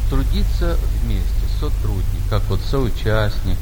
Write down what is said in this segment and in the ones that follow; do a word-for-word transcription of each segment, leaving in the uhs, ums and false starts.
трудиться вместе, сотрудник, как вот соучастник.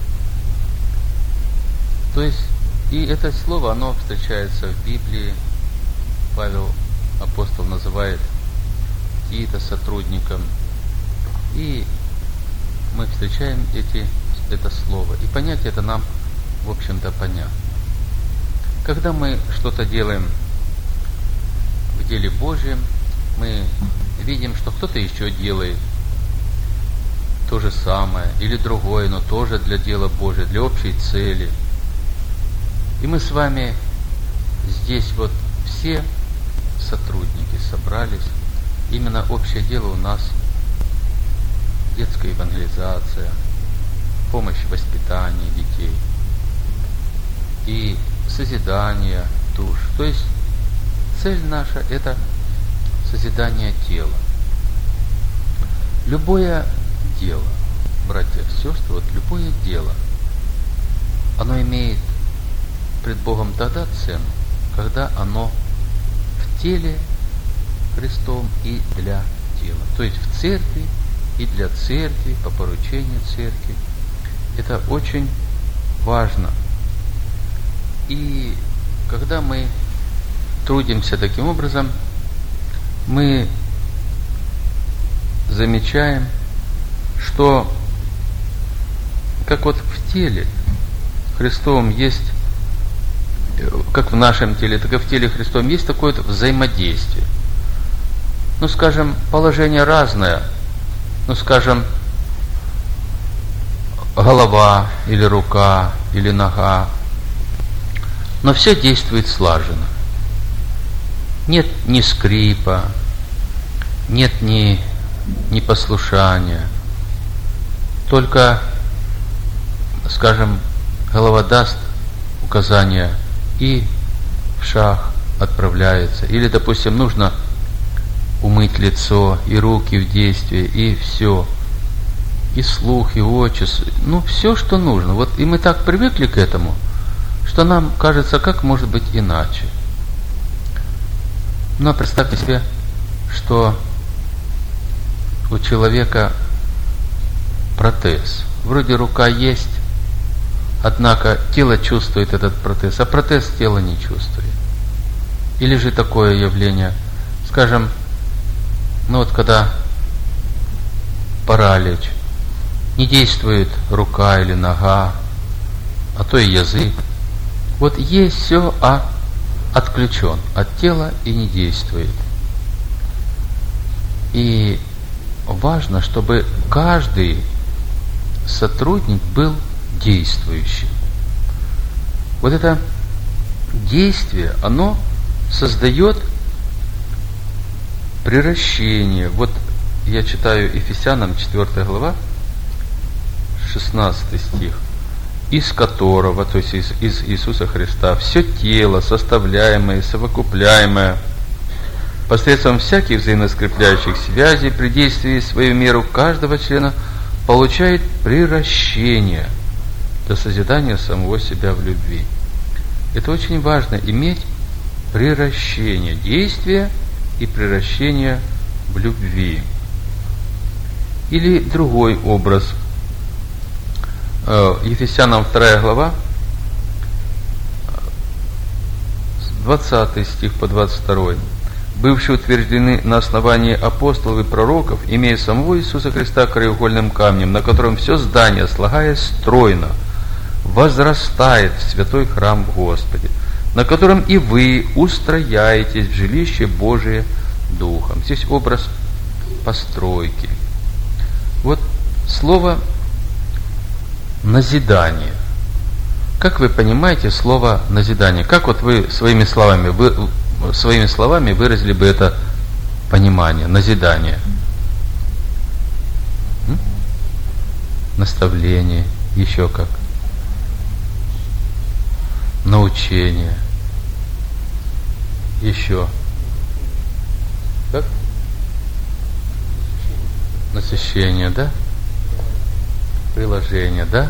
То есть, и это слово, оно встречается в Библии. Павел, апостол, называет Тита сотрудником. И мы встречаем эти, это слово. И понять это нам, в общем-то, понятно. Когда мы что-то делаем в деле Божьем, мы видим, что кто-то еще делает то же самое или другое, но тоже для дела Божьего, для общей цели. И мы с вами здесь вот все сотрудники собрались. Именно общее дело у нас детская евангелизация, помощь в воспитании детей и созидание душ. То есть цель наша – это созидание тела. Любое дело, братья и сестры, вот любое дело, оно имеет пред Богом тогда цену, когда оно в теле Христовом и для тела. То есть в церкви и для церкви, по поручению церкви. Это очень важно. И когда мы трудимся таким образом, мы замечаем, что как вот в теле Христовом есть, как в нашем теле, так и в теле Христовом есть такое вот взаимодействие. Ну, скажем, положение разное. Ну, скажем, голова или рука или нога. Но все действует слаженно. Нет ни скрипа, нет ни непослушания. Только, скажем, голова даст указания и в шаг отправляется. Или, допустим, нужно умыть лицо, и руки в действии, и все. И слух, и очи, ну, все, что нужно. Вот, и мы так привыкли к этому, что нам кажется, как может быть иначе. Но представьте себе, что у человека протез. Вроде рука есть, однако тело чувствует этот протез, а протез тело не чувствует. Или же такое явление, скажем, ну вот когда паралич, не действует рука или нога, а то и язык. Вот есть все, а отключен от тела и не действует. И важно, чтобы каждый сотрудник был действующим. Вот это действие, оно создает приращение. Вот я читаю Ефесянам четвёртая глава, шестнадцатый стих, из которого, то есть из, из Иисуса Христа, все тело, составляемое, совокупляемое, посредством всяких взаимоскрепляющих связей, при действии свою меру каждого члена, получает приращение до созидания самого себя в любви. Это очень важно, иметь приращение, действия и приращение в любви. Или другой образ. Ефесянам вторая глава, двадцатый стих по двадцать второй. Бывшие утверждены на основании апостолов и пророков, имея самого Иисуса Христа краеугольным камнем, на котором все здание, слагаясь стройно, возрастает в святой храм в Господе, на котором и вы устрояетесь в жилище Божие Духом. Здесь образ постройки. Вот слово назидание. Как вы понимаете слово назидание? Как вот вы своими словами, вы, своими словами выразили бы это понимание, назидание? М? Наставление, еще как? Научение. Еще. Как? Насыщение, да? Приложение, да?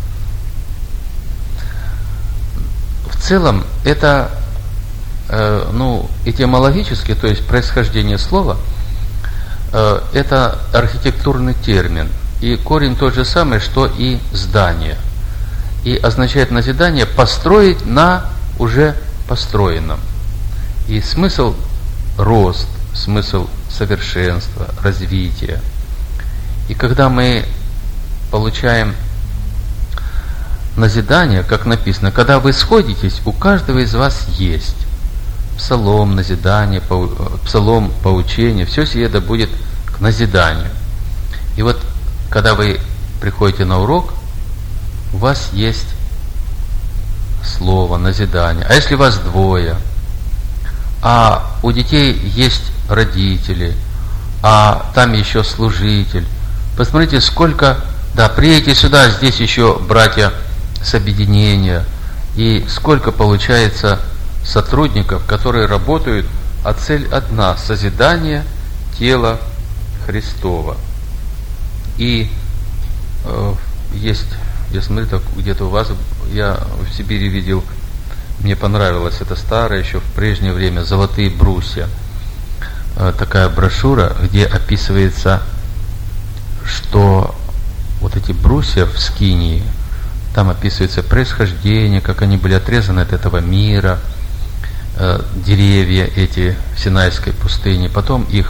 В целом, это, э, ну, этимологически, то есть происхождение слова, это архитектурный термин. И корень тот же самый, что и здание. И означает назидание построить на уже построенном. И смысл рост, смысл совершенства, развития. И когда мы получаем назидание, как написано, когда вы сходитесь, у каждого из вас есть псалом, назидание, псалом, поучение, все сие да будет к назиданию. И вот, когда вы приходите на урок, у вас есть слово, назидание. А если вас двое, а у детей есть родители, а там еще служитель, посмотрите, сколько, да, приедете сюда, здесь еще братья с объединения, и сколько получается сотрудников, которые работают, а цель одна – созидание тела Христова. И э, есть, я смотрю, так где-то у вас, я в Сибири видел, мне понравилось, это старое, еще в прежнее время, «Золотые брусья». Э, такая брошюра, где описывается, что вот эти брусья в Скинии, там описывается происхождение, как они были отрезаны от этого мира, э, деревья эти в Синайской пустыне, потом их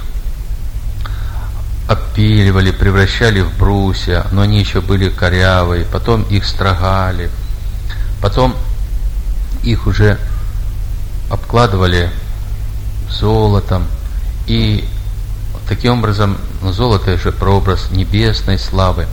опиливали, превращали в брусья, но они еще были корявые, потом их строгали, потом их уже обкладывали золотом, и таким образом золото это же прообраз небесной славы.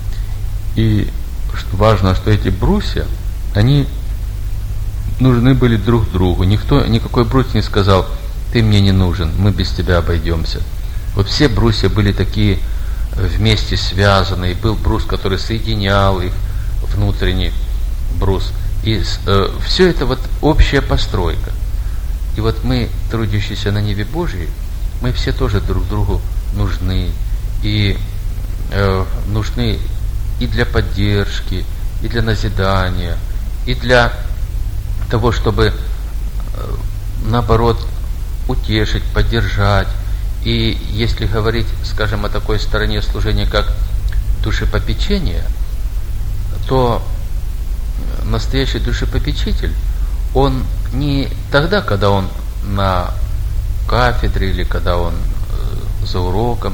И что важно, что эти брусья, они нужны были друг другу. Никто, никакой брус не сказал: ты мне не нужен, мы без тебя обойдемся. Вот все брусья были такие вместе связанные. Был брус, который соединял их, внутренний брус. И э, все это вот общая постройка. И вот мы, трудящиеся на небе Божьей, мы все тоже друг другу нужны. И э, нужны и для поддержки, и для назидания, и для того, чтобы, э, наоборот, утешить, поддержать. И если говорить, скажем, о такой стороне служения, как душепопечение, то настоящий душепопечитель, он не тогда, когда он на кафедре или когда он э, за уроком,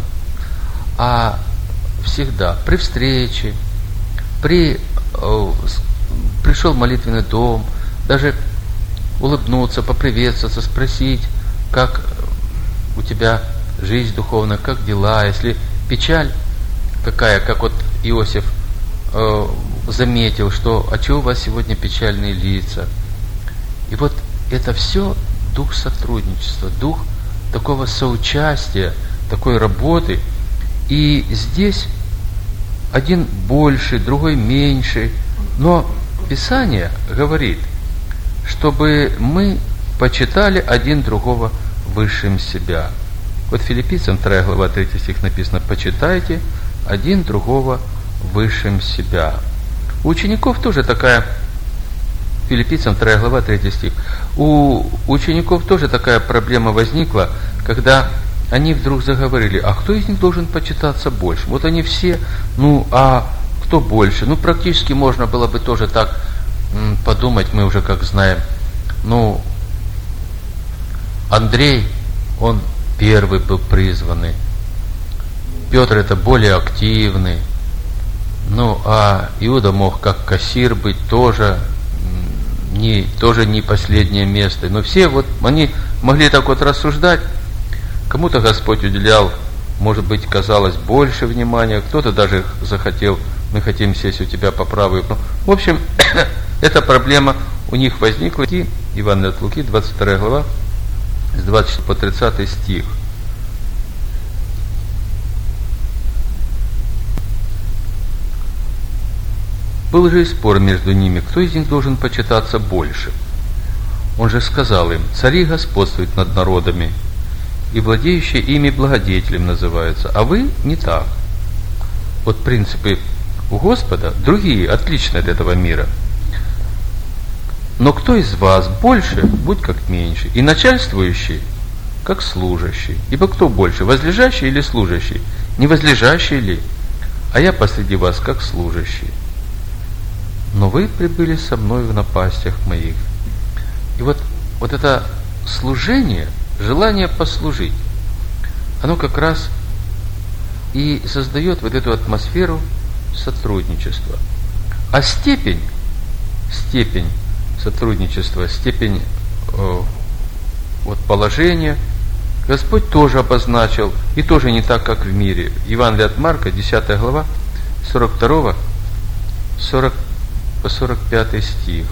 а всегда при встрече, при э, пришел в молитвенный дом, даже улыбнуться, поприветствоваться, спросить, как у тебя жизнь духовная, как дела, если печаль какая, как вот Иосиф э, заметил, что а чего у вас сегодня печальные лица. И вот это все дух сотрудничества, дух такого соучастия, такой работы. И здесь один больше, другой меньше. Но Писание говорит, чтобы мы почитали один другого высшим себя. Вот Филиппийцам вторая глава третий стих написано: почитайте один другого высшим себя. У учеников тоже такая, Филиппийцам вторая глава третий стих, у учеников тоже такая проблема возникла, когда они вдруг заговорили: а кто из них должен почитаться больше? Вот они все, ну а кто больше? Ну практически можно было бы тоже так м, подумать, мы уже как знаем, ну Андрей, он первый был призванный, Петр это более активный, ну а Иуда мог как кассир быть, тоже не, тоже не последнее место. Но все вот, они могли так вот рассуждать. Кому-то Господь уделял, может быть, казалось, больше внимания, кто-то даже захотел: мы хотим сесть у тебя по правую. В общем, эта проблема у них возникла. И Евангелие от Луки, двадцать вторая глава, с двадцать четвёртого по тридцатый стих. Был же и спор между ними, кто из них должен почитаться больше. Он же сказал им: цари господствуют над народами, и владеющие ими благодетелем называются, а вы не так. Вот принципы у Господа другие, отличные от этого мира. Но кто из вас больше, будь как меньше, и начальствующий как служащий. Ибо кто больше, возлежащий или служащий? Не возлежащий ли? А я посреди вас, как служащий. Но вы прибыли со мной в напастях моих. И вот, вот это служение, желание послужить, оно как раз и создает вот эту атмосферу сотрудничества. А степень, степень сотрудничества, степень э, вот положения Господь тоже обозначил, и тоже не так, как в мире. Евангелие от Марка, десятая глава, сорок второй по сорок пятый стих.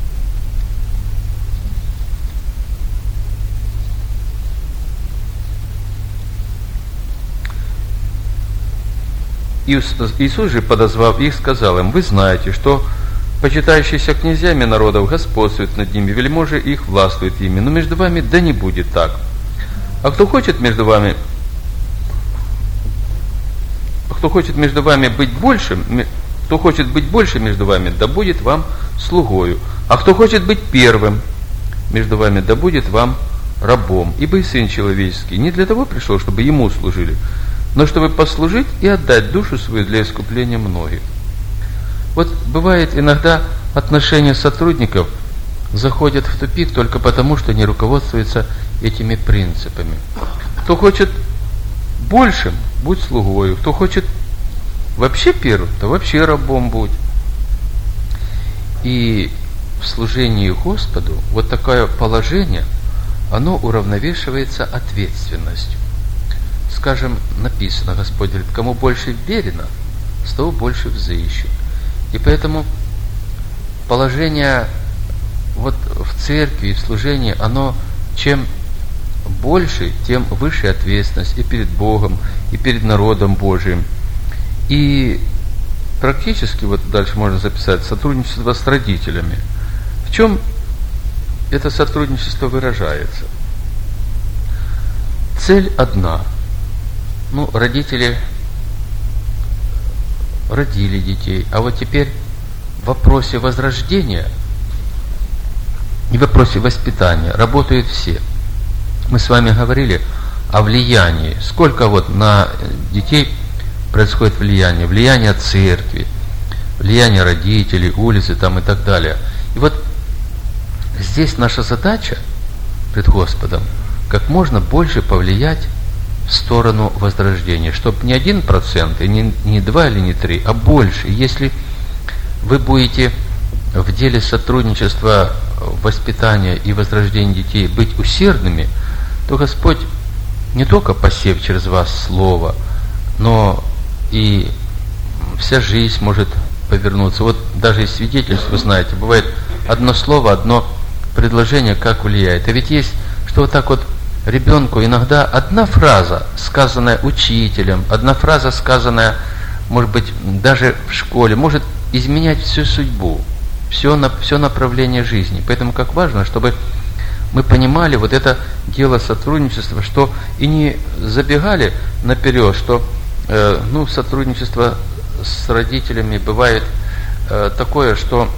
Иисус же, подозвав их, сказал им: вы знаете, что почитающиеся князьями народов господствуют над ними, вельможи их властвуют ими, но между вами да не будет так. А кто хочет между вами, кто хочет между вами быть большим, кто хочет быть больше между вами, да будет вам слугою. А кто хочет быть первым между вами, да будет вам рабом. Ибо и Сын Человеческий не для того пришел, чтобы Ему служили, но чтобы послужить и отдать душу свою для искупления многих. Вот бывает иногда отношения сотрудников заходят в тупик только потому, что не руководствуются этими принципами. Кто хочет большим, будь слугою. Кто хочет вообще первым, то вообще рабом будь. И в служении Господу вот такое положение, оно уравновешивается ответственностью. Скажем, написано, Господь говорит: кому больше верено, с того больше взыщут. И поэтому положение вот в церкви, в служении, оно чем больше, тем выше ответственность и перед Богом, и перед народом Божиим. И практически, вот дальше можно записать, сотрудничество с родителями. В чем это сотрудничество выражается? Цель одна. Ну, родители родили детей, а вот теперь в вопросе возрождения и в вопросе воспитания работают все. Мы с вами говорили о влиянии. Сколько вот на детей происходит влияние? Влияние церкви, влияние родителей, улицы там и так далее. И вот здесь наша задача пред Господом как можно больше повлиять в сторону возрождения, чтобы не один процент, и не, не два или не три, а больше. Если вы будете в деле сотрудничества, воспитания и возрождения детей быть усердными, то Господь не только посев через вас слово, но и вся жизнь может повернуться. Вот даже из свидетельств, вы знаете, бывает одно слово, одно предложение, как влияет. А ведь есть, что вот так вот ребенку иногда одна фраза, сказанная учителем, одна фраза, сказанная, может быть, даже в школе, может изменять всю судьбу, все, все направление жизни. Поэтому как важно, чтобы мы понимали вот это дело сотрудничества, что и не забегали наперед, что э, ну, сотрудничество с родителями бывает э, такое, что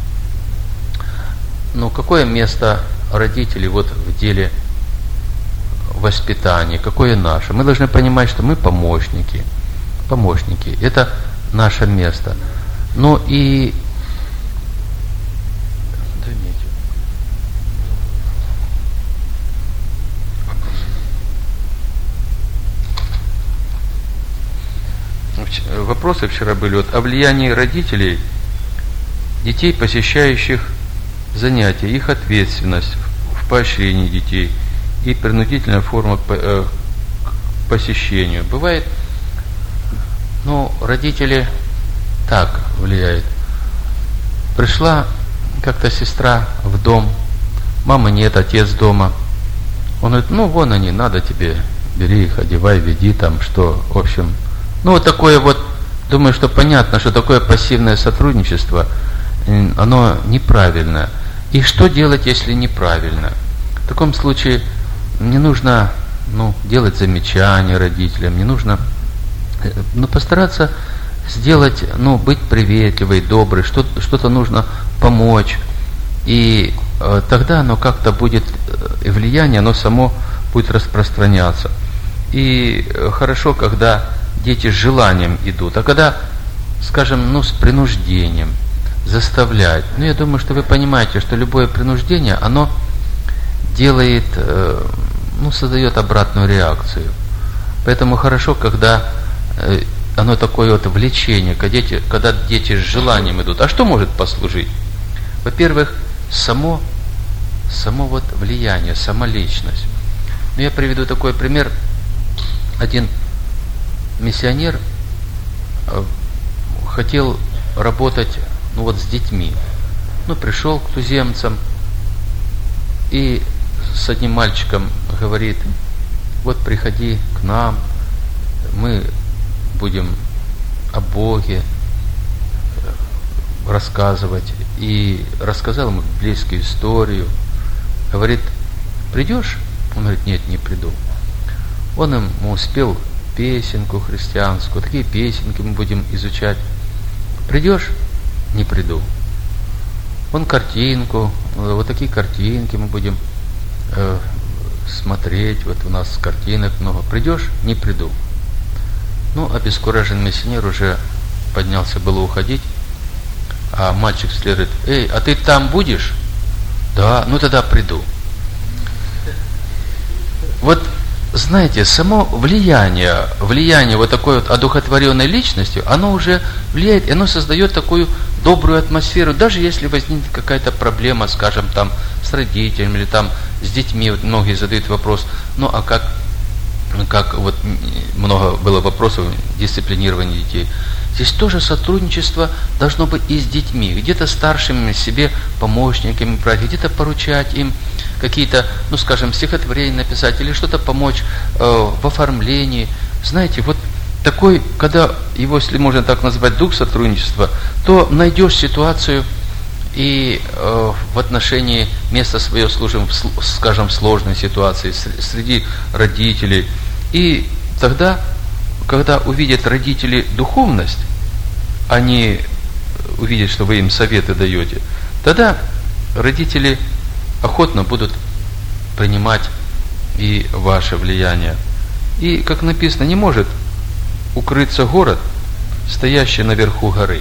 ну, какое место родителей вот в деле воспитания, какое наше. Мы должны понимать, что мы помощники. Помощники. Это наше место. Ну и вопросы вчера были вот о влиянии родителей, детей, посещающих занятия, их ответственность в поощрении детей и принудительная форма к посещению. Бывает, ну, родители так влияют. Пришла как-то сестра в дом, мамы нет, отец дома. Он говорит: ну, вон они, надо тебе, бери их, одевай, веди там, что, в общем. Ну, вот такое вот, думаю, что понятно, что такое пассивное сотрудничество, оно неправильное. И что делать, если неправильно? В таком случае не нужно, ну, делать замечания родителям, не нужно, ну, постараться сделать, ну, быть приветливой, доброй, что, что-то нужно помочь. И э, тогда оно как-то будет, э, влияние, оно само будет распространяться. И хорошо, когда дети с желанием идут, а когда, скажем, ну, с принуждением, заставлять. Ну, я думаю, что вы понимаете, что любое принуждение, оно делает, ну, создает обратную реакцию. Поэтому хорошо, когда оно такое вот влечение, когда дети, когда дети с желанием идут. А что может послужить? Во-первых, само, само вот влияние, сама личность. Ну, я приведу такой пример. Один миссионер хотел работать, ну, вот с детьми. Ну, пришел к туземцам и с одним мальчиком говорит: вот приходи к нам, мы будем о Боге рассказывать. И рассказал ему библейскую историю. Говорит: придешь? Он говорит: нет, не приду. Он ему спел песенку христианскую, такие песенки мы будем изучать. Придешь? Не приду. Он картинку, вот такие картинки мы будем э, смотреть, вот у нас картинок много. Придешь? Не приду. Ну, обескураженный миссионер уже поднялся было уходить, а мальчик вслед говорит: эй, а ты там будешь? Да, ну тогда приду. Вот, знаете, само влияние, влияние вот такой вот одухотворенной личностью, оно уже влияет, и оно создает такую добрую атмосферу, даже если возникнет какая-то проблема, скажем, там, с родителями или там с детьми. Вот многие задают вопрос: ну, а как, как вот много было вопросов дисциплинирования детей. Здесь тоже сотрудничество должно быть и с детьми, где-то старшими себе помощниками брать, где-то поручать им какие-то, ну, скажем, стихотворения написать или что-то помочь э, в оформлении. Знаете, вот такой, когда его, если можно так назвать, дух сотрудничества, то найдешь ситуацию и э, в отношении места своего служим, скажем, в сложной ситуации среди родителей. И тогда, когда увидят родители духовность, они увидят, что вы им советы даете, тогда родители охотно будут принимать и ваше влияние. И, как написано, не может укрыться город, стоящий наверху горы.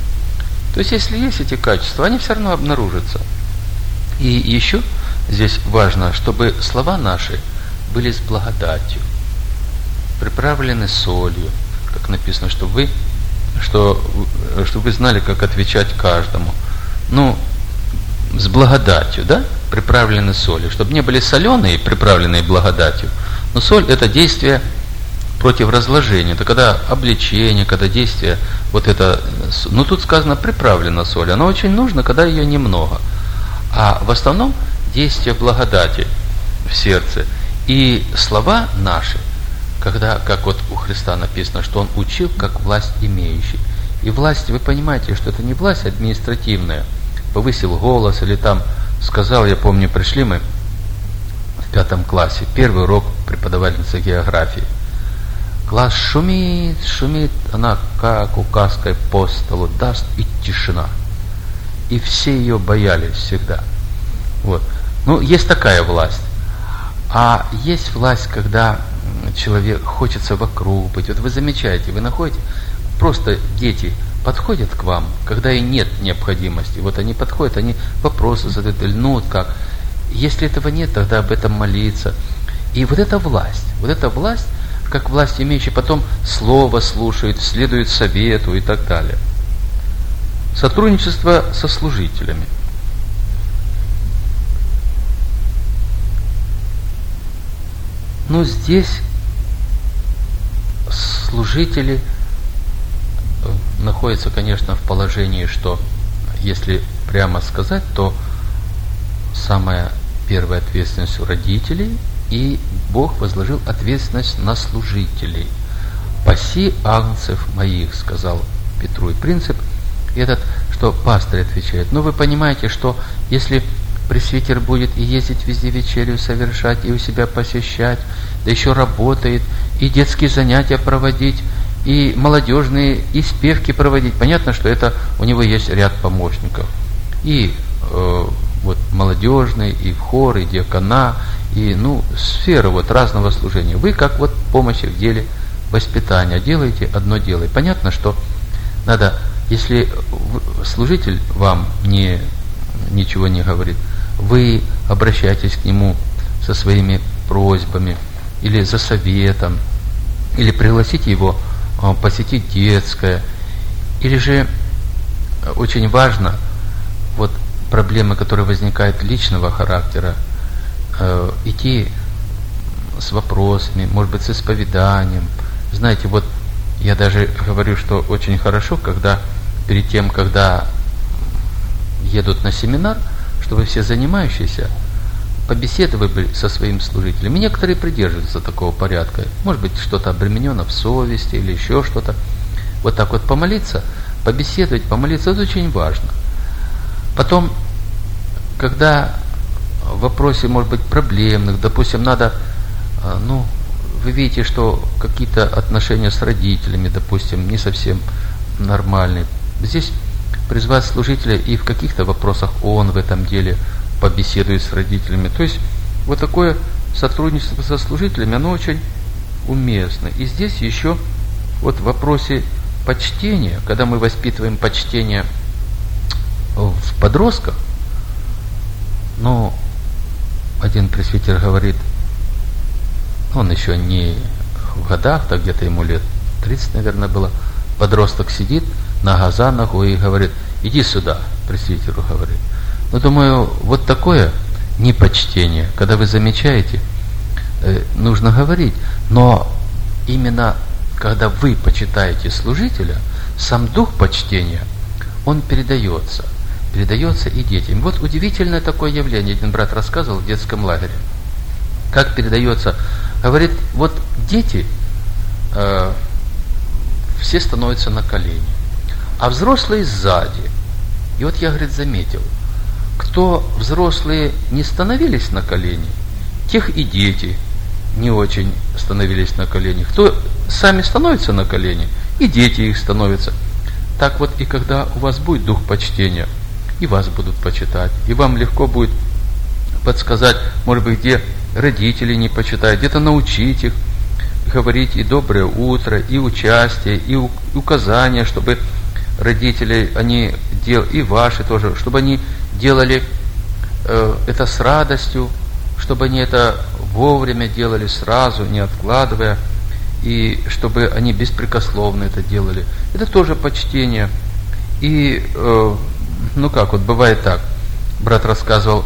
То есть, если есть эти качества, они все равно обнаружатся. И еще здесь важно, чтобы слова наши были с благодатью, приправлены солью, как написано, чтобы вы, что, чтобы вы знали, как отвечать каждому. Ну, с благодатью, да, приправлены солью, чтобы не были соленые, приправленные благодатью. Но соль — это действие против разложения, это когда обличение, когда действие, вот это, ну тут сказано приправлена соль, она очень нужна, когда ее немного. А в основном действие благодати в сердце. И слова наши, когда, как вот у Христа написано, что Он учил как власть имеющий. И власть, вы понимаете, что это не власть административная, повысил голос или там сказал, я помню, пришли мы в пятом классе, первый урок преподавательницы географии. Класс шумит, шумит, она как указкой по столу даст, и тишина. И все ее боялись всегда. Вот. Ну, есть такая власть. А есть власть, когда человек хочется вокруг быть. Вот вы замечаете, вы находите, просто дети подходят к вам, когда и нет необходимости. Вот они подходят, они вопросы задают, ну вот как. Если этого нет, тогда об этом молиться. И вот эта власть, вот эта власть, как власть имеющая, потом слово слушает, следует совету и так далее. Сотрудничество со служителями. Но здесь служители находятся, конечно, в положении, что, если прямо сказать, то самая первая ответственность у родителей, и Бог возложил ответственность на служителей. «Паси агнцев моих», сказал Петру. И принцип этот, что пастырь отвечает. Но вы понимаете, что если пресвитер будет и ездить везде вечерю совершать, и у себя посещать, да еще работает, и детские занятия проводить, и молодежные, и спевки проводить, понятно, что это у него есть ряд помощников. И э, вот молодежный, и в хор, и диакона, и ну, сферы вот разного служения. Вы как вот помощи в деле воспитания делаете одно дело. И понятно, что надо, если служитель вам не, ничего не говорит, вы обращаетесь к нему со своими просьбами или за советом, или пригласите его посетить детское, или же очень важно вот проблемы, которые возникают личного характера, э, идти с вопросами, может быть, с исповеданием. Знаете, вот я даже говорю, что очень хорошо, когда перед тем, когда едут на семинар, чтобы все занимающиеся побеседовали со своим служителем. И некоторые придерживаются такого порядка. Может быть, что-то обременено в совести или еще что-то. Вот так вот помолиться, побеседовать, помолиться, это очень важно. Потом, когда в вопросе, может быть, проблемных, допустим, надо, ну, вы видите, что какие-то отношения с родителями, допустим, не совсем нормальные. Здесь призвать служителя, и в каких-то вопросах он в этом деле побеседует с родителями. То есть вот такое сотрудничество со служителями, оно очень уместно. И здесь еще вот в вопросе почтения, когда мы воспитываем почтение в подростках, но один пресвитер говорит, он еще не в годах, так где-то ему лет тридцать, наверное, было, подросток сидит, нога за ногу и говорит, иди сюда, пресвитеру говорит. Ну, думаю, вот такое непочтение, когда вы замечаете, э, нужно говорить, но именно когда вы почитаете служителя, сам дух почтения, он передается, передается и детям. Вот удивительное такое явление, один брат рассказывал в детском лагере, как передается, говорит, вот дети, э, все становятся на колени, а взрослые сзади. И вот я, говорит, заметил, кто взрослые не становились на колени, тех и дети не очень становились на колени. Кто сами становятся на колени, и дети их становятся. Так вот и когда у вас будет дух почтения, и вас будут почитать, и вам легко будет подсказать, может быть, где родители не почитают, где-то научить их говорить и доброе утро, и участие, и указания, чтобы родители, они дел, и ваши тоже, чтобы они делали э, это с радостью, чтобы они это вовремя делали, сразу, не откладывая, и чтобы они беспрекословно это делали. Это тоже почтение. И, э, ну как, вот бывает так, брат рассказывал,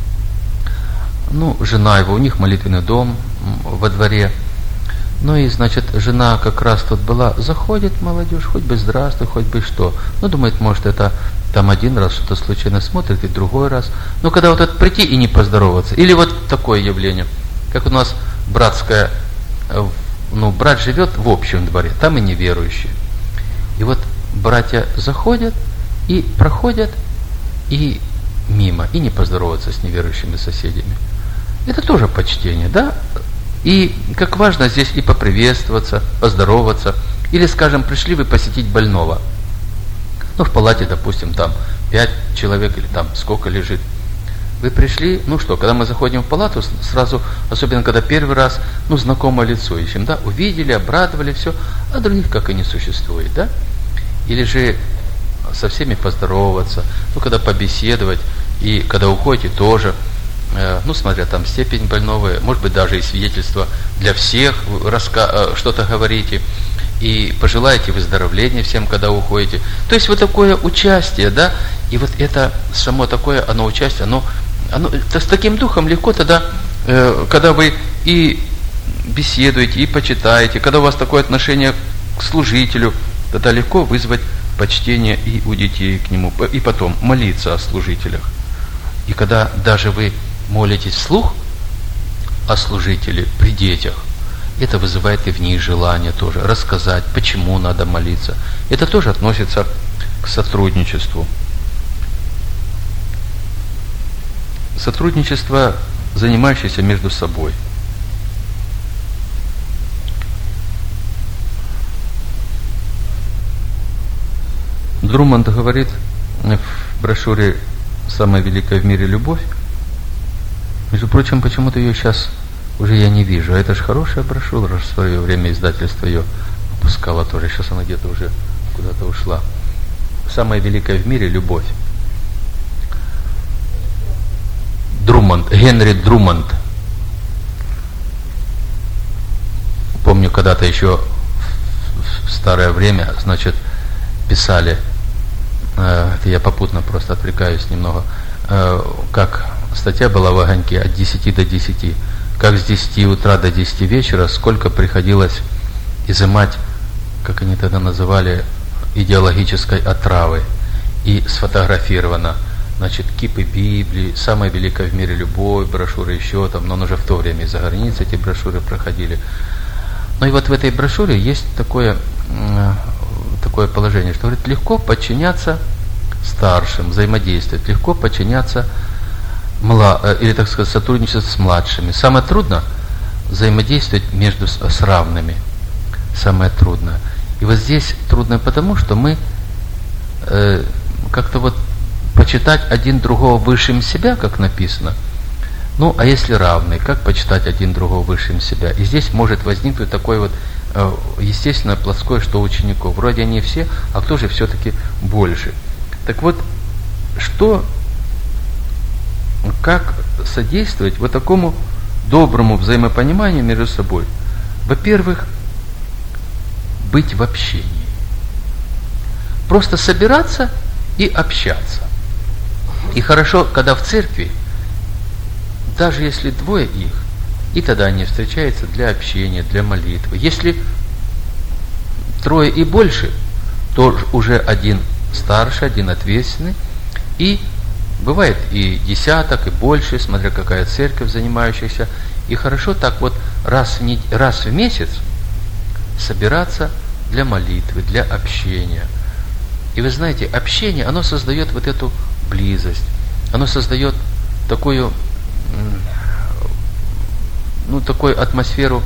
ну, жена его, у них молитвенный дом во дворе, ну и, значит, жена как раз тут была, заходит молодежь, хоть бы здравствуй, хоть бы что. Ну, думает, может, это там один раз что-то случайно смотрит, и другой раз. Но когда вот это прийти и не поздороваться, или вот такое явление, как у нас братская, ну, брат живет в общем дворе, там и неверующие. И вот братья заходят и проходят, и мимо, и не поздороваться с неверующими соседями. Это тоже почтение, да? И как важно здесь и поприветствоваться, поздороваться. Или, скажем, пришли вы посетить больного. Ну, в палате, допустим, там пять человек или там сколько лежит. Вы пришли, ну что, когда мы заходим в палату, сразу, особенно когда первый раз, ну, знакомое лицо ищем, да, увидели, обрадовали, все, а других как и не существует, да. Или же со всеми поздороваться, ну, когда побеседовать, и когда уходите тоже, ну, смотря там степень больного, может быть, даже и свидетельство для всех, раска- что-то говорите, и пожелаете выздоровления всем, когда уходите. То есть вот такое участие, да, и вот это само такое, оно участие, оно, оно с таким духом легко тогда, э, когда вы и беседуете, и почитаете, когда у вас такое отношение к служителю, тогда легко вызвать почтение и у детей к нему, и потом молиться о служителях. И когда даже вы молитесь вслух о служителе при детях, это вызывает и в них желание тоже рассказать, почему надо молиться. Это тоже относится к сотрудничеству. Сотрудничество, занимающееся между собой. Друммонд говорит в брошюре «Самая великая в мире любовь». Между прочим, почему-то ее сейчас уже я не вижу. А это же хорошая брошюра, в свое время издательство ее выпускало тоже. Сейчас она где-то уже куда-то ушла. «Самая великая в мире любовь». Друмонд, Генри Друмонд. Помню, когда-то еще в старое время, значит, писали, э, это я попутно просто отвлекаюсь немного, э, как статья была в «Огоньке» от десяти до десяти, как с десяти утра до десяти вечера, сколько приходилось изымать, как они тогда называли, идеологической отравы, и сфотографировано, значит, кипы Библии, «Самая великая в мире любовь», брошюры еще там, но уже в то время из-за границы эти брошюры проходили. Ну и вот в этой брошюре есть такое, такое положение, что говорит, легко подчиняться старшим, взаимодействовать, легко подчиняться мла, или, так сказать, сотрудничать с младшими. Самое трудно взаимодействовать между с равными. Самое трудное. И вот здесь трудно потому, что мы э, как-то вот почитать один другого высшим себя, как написано. Ну, а если равный, как почитать один другого высшим себя? И здесь может возникнуть такое вот э, естественное плоское, что учеников. Вроде они все, а кто же все-таки больше? Так вот, что, как содействовать вот такому доброму взаимопониманию между собой? Во-первых, быть в общении. Просто собираться и общаться. И хорошо, когда в церкви, даже если двое их, и тогда они встречаются для общения, для молитвы. Если трое и больше, то уже один старший, один ответственный, и бывает и десяток, и больше, смотря какая церковь занимающаяся. И хорошо так вот раз в, нед... раз в месяц собираться для молитвы, для общения. И вы знаете, общение, оно создает вот эту близость, оно создает такую, ну, такую атмосферу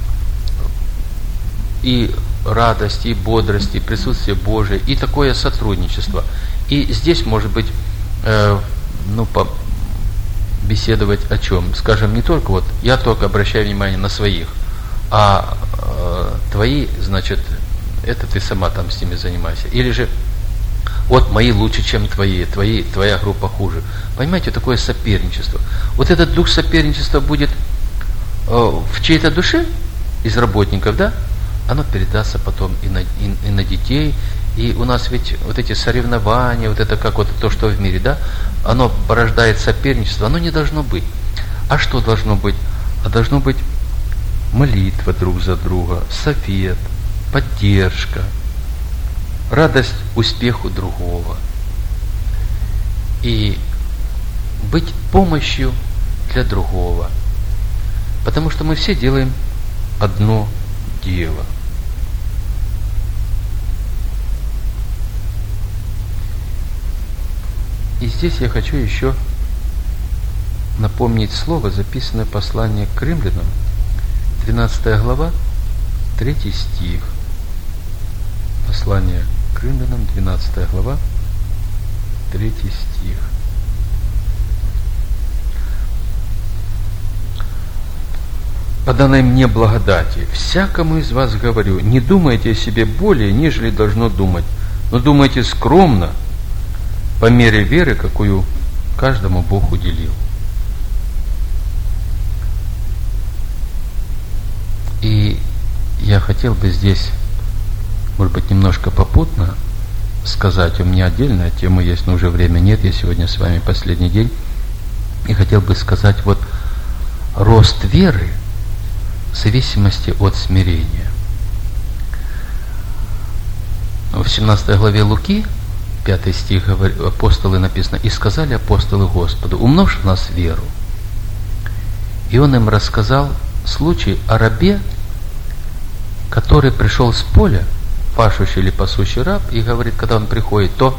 и радости, и бодрости, и присутствия Божия, и такое сотрудничество. И здесь, может быть, э, ну, по, беседовать о чем? Скажем, не только вот, я только обращаю внимание на своих, а э, твои, значит, это ты сама там с ними занимайся. Или же, вот мои лучше, чем твои, твои, твоя группа хуже. Понимаете, такое соперничество. Вот этот дух соперничества будет э, в чьей-то душе из работников, да? Оно передастся потом и на, и, и на детей. И у нас ведь вот эти соревнования, вот это как вот то, что в мире, да? Оно порождает соперничество, оно не должно быть. А что должно быть? А должно быть молитва друг за друга, совет, поддержка, радость успеху другого. И быть помощью для другого. Потому что мы все делаем одно дело. И здесь я хочу еще напомнить слово, записанное в послании к римлянам, двенадцатая глава, третий стих. Послание к римлянам, двенадцатая глава, третий стих. По данной мне благодати, всякому из вас говорю, не думайте о себе более, нежели должно думать, но думайте скромно, по мере веры, какую каждому Бог уделил. И я хотел бы здесь, может быть, немножко попутно сказать, у меня отдельная тема есть, но уже время нет, я сегодня с вами последний день, и хотел бы сказать, вот рост веры в зависимости от смирения. В семнадцатой главе Луки, пятый стих, апостолы написано, «И сказали апостолы Господу, умножь в нас веру». И он им рассказал случай о рабе, который пришел с поля, пашущий или пасущий раб, и говорит, когда он приходит, то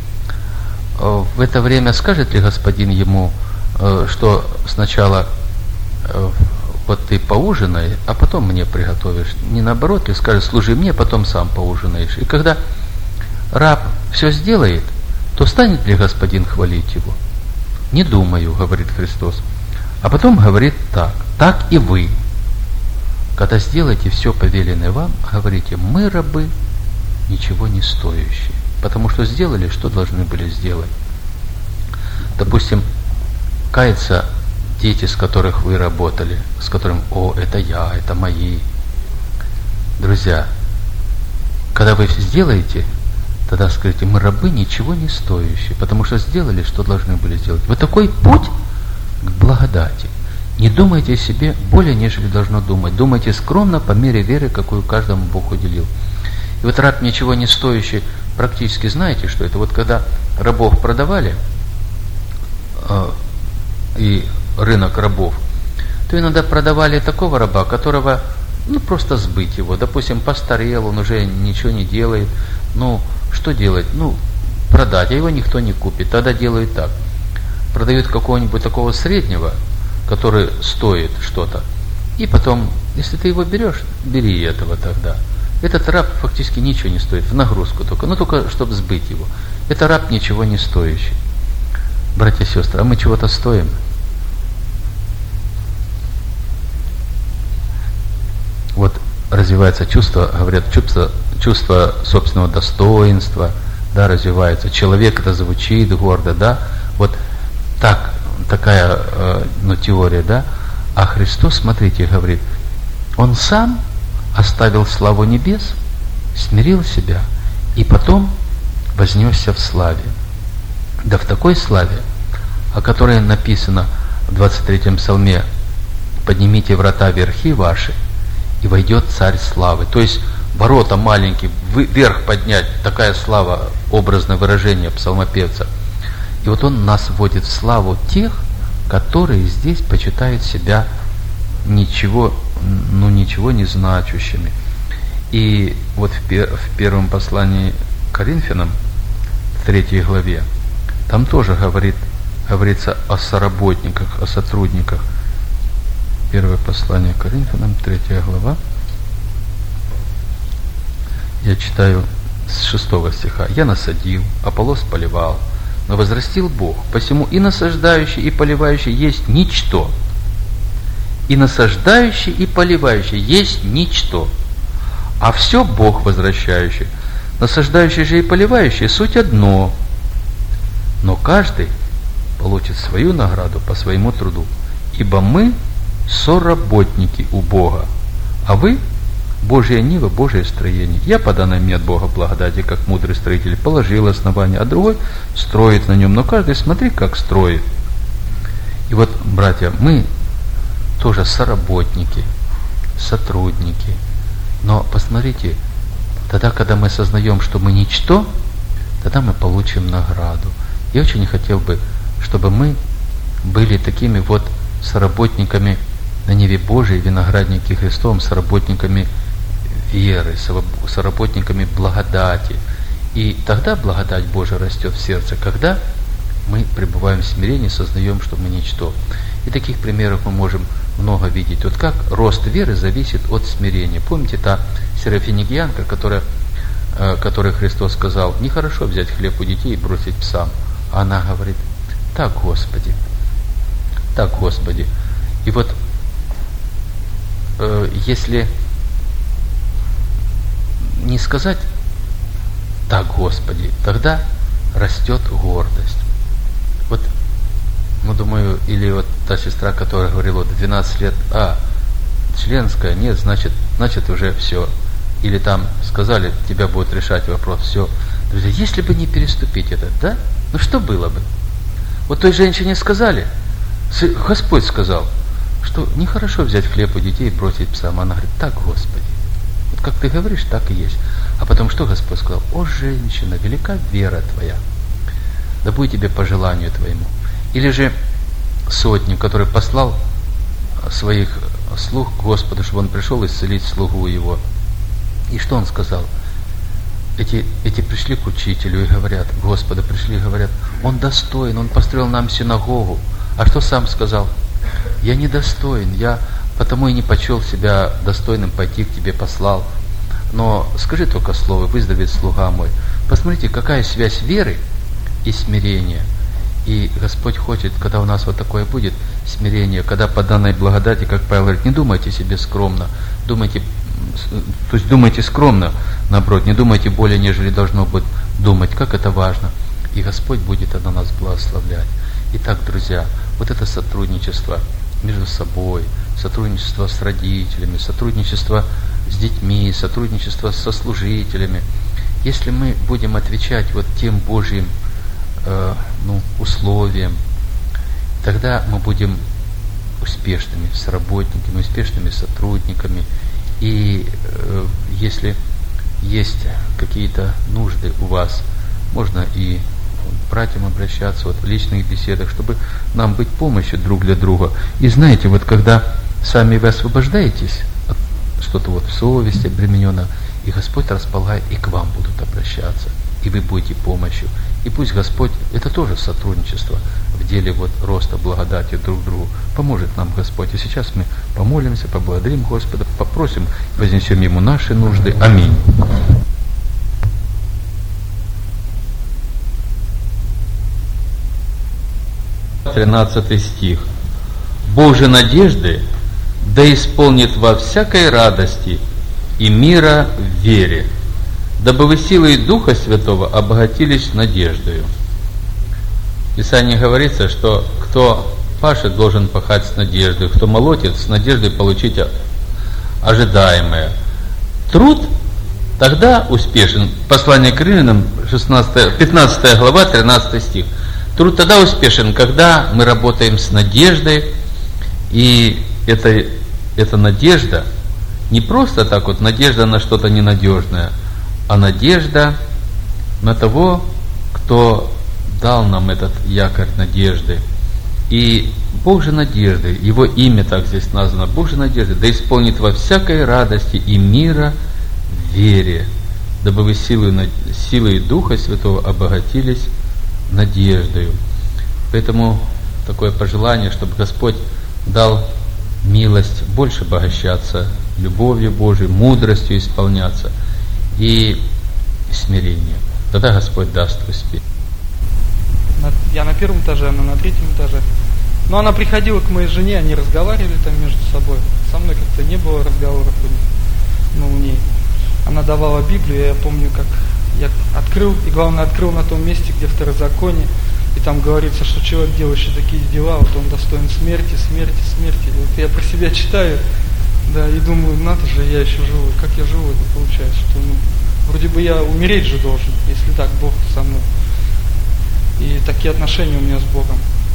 в это время скажет ли господин ему, что сначала вот ты поужинай, а потом мне приготовишь. Не наоборот ли скажет, служи мне, потом сам поужинаешь. И когда раб все сделает, то станет ли господин хвалить его? Не думаю, говорит Христос. А потом говорит так: так и вы, когда сделаете все повеленное вам, говорите: мы рабы, ничего не стоящие, потому что сделали, что должны были сделать. Допустим, каются дети, с которых вы работали, с которым: о, это я, это мои. Друзья, когда вы сделаете, тогда скажите: мы рабы, ничего не стоящие, потому что сделали, что должны были сделать. Вот такой путь к благодати. Не думайте о себе более, нежели должно думать. Думайте скромно, по мере веры, какую каждому Бог уделил. И вот раб, ничего не стоящий, практически знаете, что это? Вот когда рабов продавали, э, и рынок рабов, то иногда продавали такого раба, которого, ну, просто сбыть его. Допустим, постарел, он уже ничего не делает. Ну, что делать? Ну, продать, а его никто не купит. Тогда делают так. Продают какого-нибудь такого среднего, который стоит что-то. И потом, если ты его берешь, бери этого тогда. Этот раб фактически ничего не стоит, в нагрузку только, ну только чтобы сбыть его. Это раб ничего не стоящий. Братья и сестры, а мы чего-то стоим? Вот развивается чувство, говорят, чувство, чувство собственного достоинства, да, развивается. Человек, это звучит гордо, да, вот так, такая, э, ну, теория, да, а Христос, смотрите, говорит, Он сам оставил славу небес, смирил себя и потом вознесся в славе. Да в такой славе, о которой написано в двадцать третьем псалме: «Поднимите врата верхи ваши, и войдет Царь славы». То есть ворота маленькие, вверх поднять, такая слава, образное выражение псалмопевца. И вот Он нас вводит в славу тех, которые здесь почитают себя ничего, ну, ничего не значащими. И вот в, пер, в первом послании к Коринфянам, в третьей главе, там тоже говорит, говорится о соработниках, о сотрудниках. Первое послание к Коринфянам, третья глава. Я читаю с шестого стиха. «Я насадил, Аполлос поливал, но возрастил Бог. Посему и насаждающий, и поливающий есть ничто. И насаждающий, и поливающий есть ничто. А все Бог возвращающий. Насаждающий же и поливающий суть одно. Но каждый получит свою награду по своему труду. Ибо мы соработники у Бога, а вы Божья нива, Божье строение. Я по данной мне от Бога благодати, как мудрый строитель, положил основание, а другой строит на нем. Но каждый смотри, как строит». И вот, братья, мы тоже соработники, сотрудники. Но посмотрите, тогда, когда мы осознаем, что мы ничто, тогда мы получим награду. Я очень хотел бы, чтобы мы были такими вот соработниками на ниве Божией, виноградники Христовом, соработниками веры, соработниками благодати. И тогда благодать Божия растет в сердце, когда мы пребываем в смирении, сознаем, что мы ничто. И таких примеров мы можем много видеть. Вот как рост веры зависит от смирения. Помните та серафинигианка, которая, э, которой Христос сказал: нехорошо взять хлеб у детей и бросить псам. А она говорит: так, Господи, так, Господи. И вот э, если не сказать так, Господи, тогда растет гордость. Вот, ну, думаю, или вот та сестра, которая говорила, вот двенадцать лет, а, членская, нет, значит, значит уже все. Или там сказали, тебя будет решать вопрос, все. Друзья, если бы не переступить это, да, ну что было бы? Вот той женщине сказали, Господь сказал, что нехорошо взять хлеб у детей и бросить псам. Она говорит: так, Господи. Вот как ты говоришь, так и есть. А потом что Господь сказал? О, женщина, велика вера твоя, да будет тебе по желанию твоему. Или же сотник, который послал своих слуг к Господу, чтобы он пришел исцелить слугу его. И что он сказал? Эти, эти пришли к учителю и говорят, Господа пришли и говорят, он достоин, он построил нам синагогу. А что сам сказал? Я недостоин, я потому и не почел себя достойным пойти к тебе послал. Но скажи только слово, выздоровеет слуга мой. Посмотрите, какая связь веры и смирение. И Господь хочет, когда у нас вот такое будет смирение, когда по данной благодати, как Павел говорит, не думайте себе скромно, думайте, то есть думайте скромно, наоборот, не думайте более, нежели должно быть думать, как это важно. И Господь будет на нас благословлять. Итак, друзья, вот это сотрудничество между собой, сотрудничество с родителями, сотрудничество с детьми, сотрудничество со служителями. Если мы будем отвечать вот тем Божьим э, ну, условиям, тогда мы будем успешными с работниками, успешными сотрудниками. И э, если есть какие-то нужды у вас, можно и к братьям обращаться вот в личных беседах, чтобы нам быть помощью друг для друга. И знаете, вот когда сами вы освобождаетесь от что-то вот в совести обремененного, и Господь располагает, и к вам будут обращаться, и вы будете помощью. И пусть Господь, это тоже сотрудничество в деле вот роста благодати друг другу, поможет нам Господь. И сейчас мы помолимся, поблагодарим Господа, попросим, вознесем Ему наши нужды. Аминь. тринадцатый стих. Бог же надежды да исполнит во всякой радости и мира в вере, дабы вы силой Духа Святого обогатились надеждою. В Писании говорится, что кто пашет, должен пахать с надеждой, кто молотит, с надеждой получить ожидаемое. Труд тогда успешен. Послание к Римлянам, пятнадцатая глава, тринадцатый стих. Труд тогда успешен, когда мы работаем с надеждой, и эта, эта надежда не просто так вот, надежда на что-то ненадежное, а надежда на того, кто дал нам этот якорь надежды. И Бог же надежды, Его имя так здесь названо, Бог же надежды, да исполнит во всякой радости и мира в вере, дабы вы силой, силой Духа Святого обогатились надеждою. Поэтому такое пожелание, чтобы Господь дал милость больше обогащаться любовью Божией, мудростью исполняться и смирением. Тогда Господь даст успех. Я на первом этаже, она на третьем этаже. Но она приходила к моей жене, они разговаривали там между собой. Со мной как-то не было разговоров у них, ну, у ней. Она давала Библию, я помню, как я открыл, и главное, открыл на том месте, где Второзаконие, и там говорится, что человек, делающий такие дела, вот он достоин смерти, смерти, смерти. И вот я про себя читаю, да, и думаю, надо же, я еще живой, как я живой, это получается, что, ну, вроде бы я умереть же должен, если так Бог со мной. И такие отношения у меня с Богом.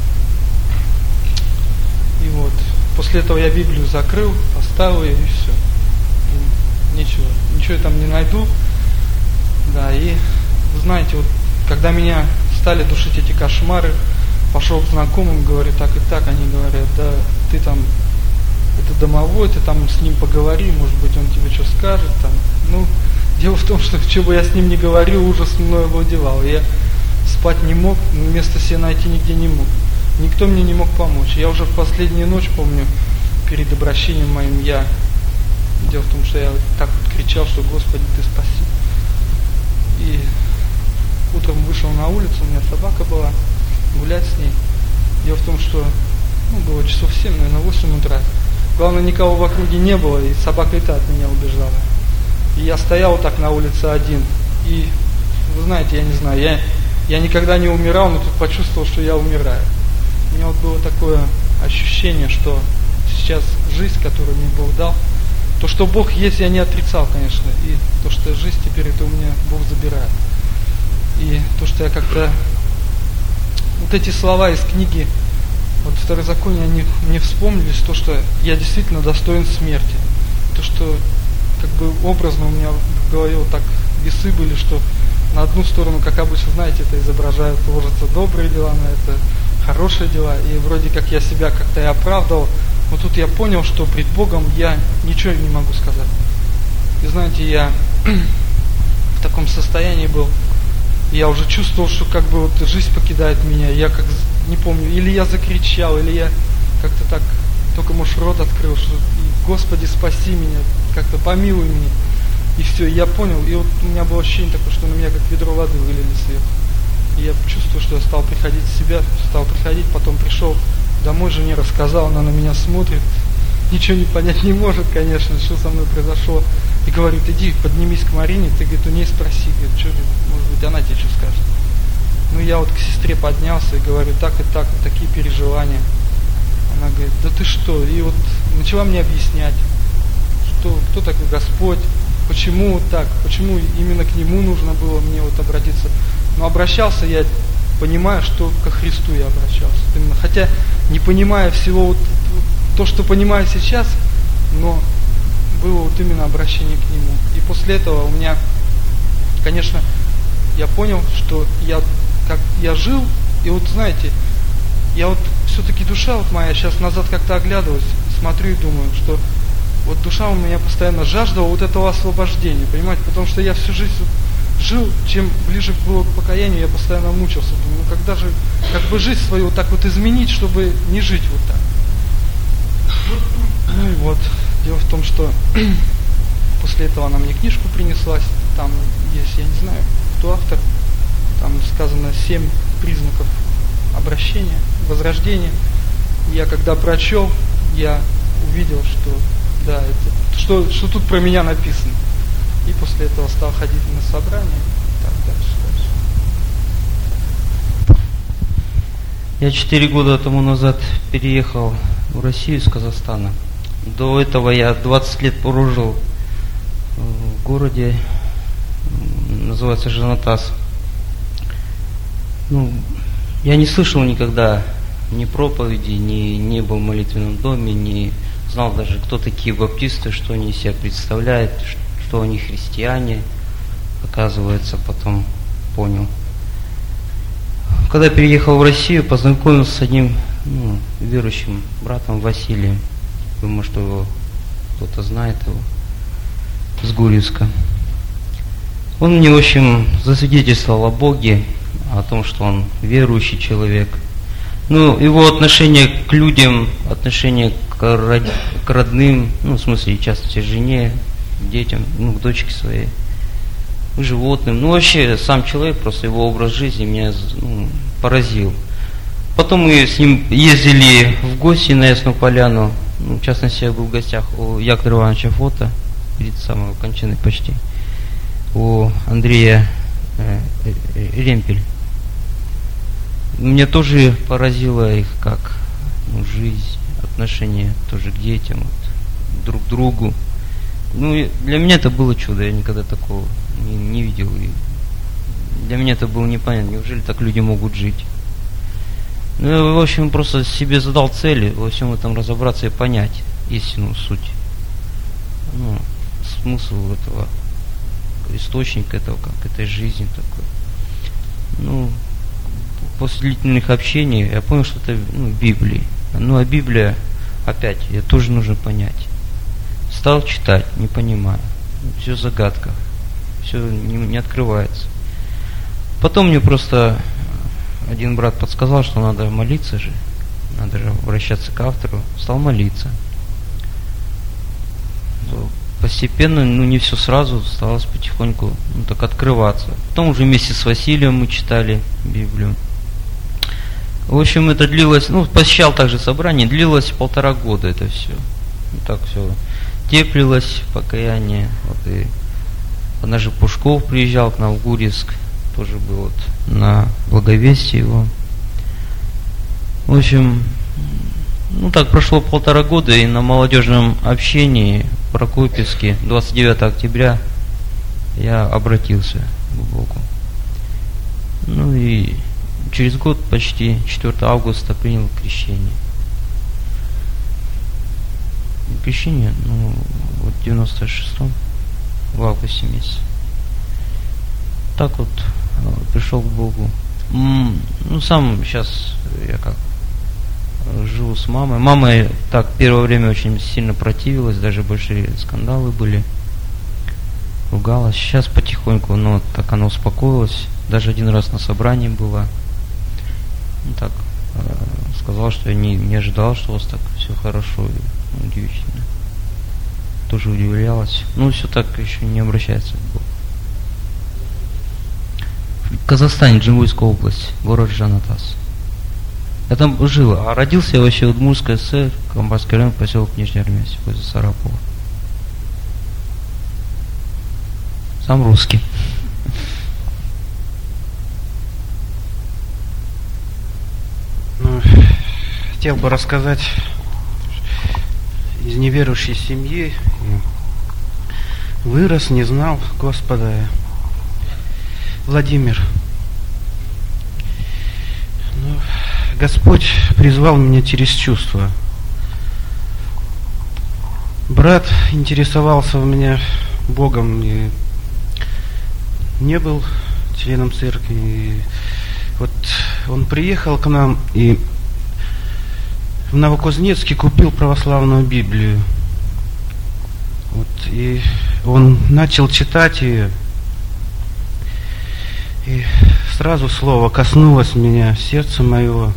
И вот, после этого я Библию закрыл, поставил ее, и все. И ничего, ничего я там не найду. Да, и вы знаете, вот когда меня стали душить эти кошмары, пошел к знакомым, говорю, так и так, они говорят, да, ты там, это домовой, ты там с ним поговори, может быть, он тебе что скажет, там, ну, дело в том, что, что бы я с ним не говорил, ужас мной овладевал, я спать не мог, места себе найти нигде не мог, никто мне не мог помочь, я уже в последнюю ночь, помню, перед обращением моим, я, дело в том, что я так вот кричал, что, Господи, ты спаси. И утром вышел на улицу, у меня собака была, гулять с ней. Дело в том, что ну, было часов семь, наверное, восемь утра. Главное, никого в округе не было, и собака и та от меня убежала. И я стоял так на улице один. И, вы знаете, я не знаю, я, я никогда не умирал, но тут почувствовал, что я умираю. У меня вот было такое ощущение, что сейчас жизнь, которую мне Бог дал, то, что Бог есть, я не отрицал, конечно. И то, что жизнь теперь, это у меня Бог забирает. И то, что я как-то... Вот эти слова из книги, вот Второзаконие, они мне вспомнились, то, что я действительно достоин смерти. То, что как бы образно у меня в голове вот так весы были, что на одну сторону, как обычно, знаете, это изображают, ложатся добрые дела, на это хорошие дела. И вроде как я себя как-то и оправдывал. Но тут я понял, что пред Богом я ничего не могу сказать. И знаете, я в таком состоянии был, я уже чувствовал, что как бы вот жизнь покидает меня. Я как, не помню, или я закричал, или я как-то так, только может рот открыл, что Господи, спаси меня, как-то помилуй меня. И все, я понял, и вот у меня было ощущение такое, что на меня как ведро воды вылили сверху. И я чувствую, что я стал приходить в себя, стал приходить, потом пришел домой, жене рассказал, она на меня смотрит, ничего не понять не может, конечно, что со мной произошло. И говорит, иди, поднимись к Марине, ты, говорит, у ней спроси, говорит, что, может быть, она тебе что скажет. Ну, я вот к сестре поднялся и говорю, так и так, вот такие переживания. Она говорит, да ты что? И вот начала мне объяснять, что, кто такой Господь, почему вот так, почему именно к Нему нужно было мне вот обратиться. Но обращался я, понимая, что ко Христу я обращался. Именно, хотя не понимая всего вот то, что понимаю сейчас, но было вот именно обращение к Нему. И после этого у меня, конечно, я понял, что я, как я жил, и вот знаете, я вот все-таки душа вот моя, сейчас назад как-то оглядываюсь, смотрю и думаю, что вот душа у меня постоянно жаждала вот этого освобождения, понимаете, потому что я всю жизнь жил, чем ближе было к покаянию, я постоянно мучился, думаю, ну когда же, как бы жизнь свою вот так вот изменить, чтобы не жить вот так. Ну и вот, дело в том, что после этого она мне книжку принесла, там есть, я не знаю, кто автор, там сказано семь признаков обращения, возрождения. И я когда прочел, я увидел, что да, это, что, что тут про меня написано. И после этого стал ходить на собрания, и так дальше, дальше. Я четыре года тому назад переехал в Россию из Казахстана. До этого я двадцать лет прожил в городе, называется Жанатас. Ну, я не слышал никогда ни проповеди, ни не был в молитвенном доме, не знал даже, кто такие баптисты, что они из себя представляют, что они христиане, оказывается, потом понял. Когда переехал в Россию, познакомился с одним ну, верующим братом Василием. Думаю, что его кто-то знает его, с Гурьевска. Он мне, в общем, засвидетельствовал о Боге, о том, что он верующий человек. Ну, его отношение к людям, отношение к, род... к родным, ну, в смысле, в частности, жене, детям, ну, к дочке своей, к животным. Ну, вообще, сам человек, просто его образ жизни меня ну, поразил. Потом мы с ним ездили в гости на Ясную Поляну. Ну, в частности, я был в гостях у Якова Ивановича Фото, перед самой кончиной почти, у Андрея э, э, Ремпель. Меня тоже поразило их как ну, жизнь, отношение тоже к детям, вот, друг к другу. Ну, для меня это было чудо, я никогда такого не, не видел. И для меня это было непонятно, неужели так люди могут жить. Ну, я, в общем, просто себе задал цели во всем этом разобраться и понять истинную суть. Ну, смысл этого, источник этого, как этой жизни такой. Ну, после длительных общений я понял, что это ну, Библия. Ну, а Библия, опять, ее тоже нужно понять. Стал читать, не понимаю. Все в загадках, все не, не открывается. Потом мне просто один брат подсказал, что надо молиться же, надо же обращаться к автору. Стал молиться. Постепенно, ну не все сразу, сталось потихоньку ну, так открываться. Потом уже вместе с Василием мы читали Библию. В общем, это длилось, ну, посещал также собрание, длилось полтора года это все. Ну, так все теплилось, покаяние. Вот и даже Пушков приезжал к нам в Гурьевск, тоже был вот на благовестие его. В общем, ну так прошло полтора года, и на молодежном общении в Прокопьевске двадцать девятого октября я обратился к Богу. Ну и через год, почти четвёртого августа, принял крещение. Крещение, ну, вот в девяносто шестом, в августе месяце. Так вот пришел к Богу. Ну, сам сейчас я как живу с мамой. Мама так первое время очень сильно противилась, даже большие скандалы были. Ругалась. Сейчас потихоньку, ну, так она успокоилась. Даже один раз на собрании была. Ну, так, э, сказала, что я не, не ожидал, что у вас так все хорошо и удивительно. Тоже удивлялась. Ну, все так еще не обращается к Богу. В Казахстане, Джемуйская область, город Жанатас. Я там жил, а родился я вообще в Удмуртской ССР, Камбарский район, поселок Нижний Армянский, возле Сарапова. Сам русский. Ну, хотел бы рассказать из неверующей семьи. Вырос, не знал Господа. Владимир. Ну, Господь призвал меня через чувства. Брат интересовался у меня Богом и не был членом церкви. И вот он приехал к нам и в Новокузнецке купил православную Библию. Вот, и он начал читать ее. И сразу слово коснулось меня, сердца моего.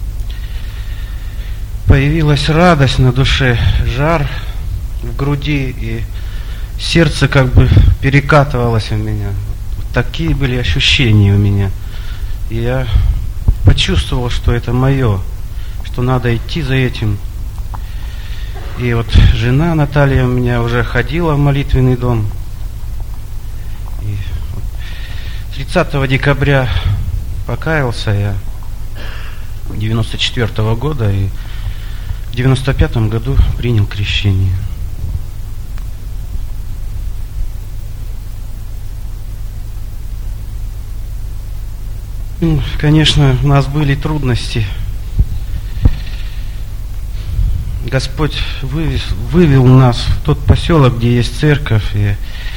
Появилась радость на душе, жар в груди, и сердце как бы перекатывалось у меня. Вот такие были ощущения у меня. И я почувствовал, что это мое, что надо идти за этим. И вот жена Наталья у меня уже ходила в молитвенный дом. И тридцатого декабря покаялся я девяносто четвёртого года и в девяносто пятом году принял крещение. Конечно, у нас были трудности. Господь вывез, вывел нас в тот поселок, где есть церковь, и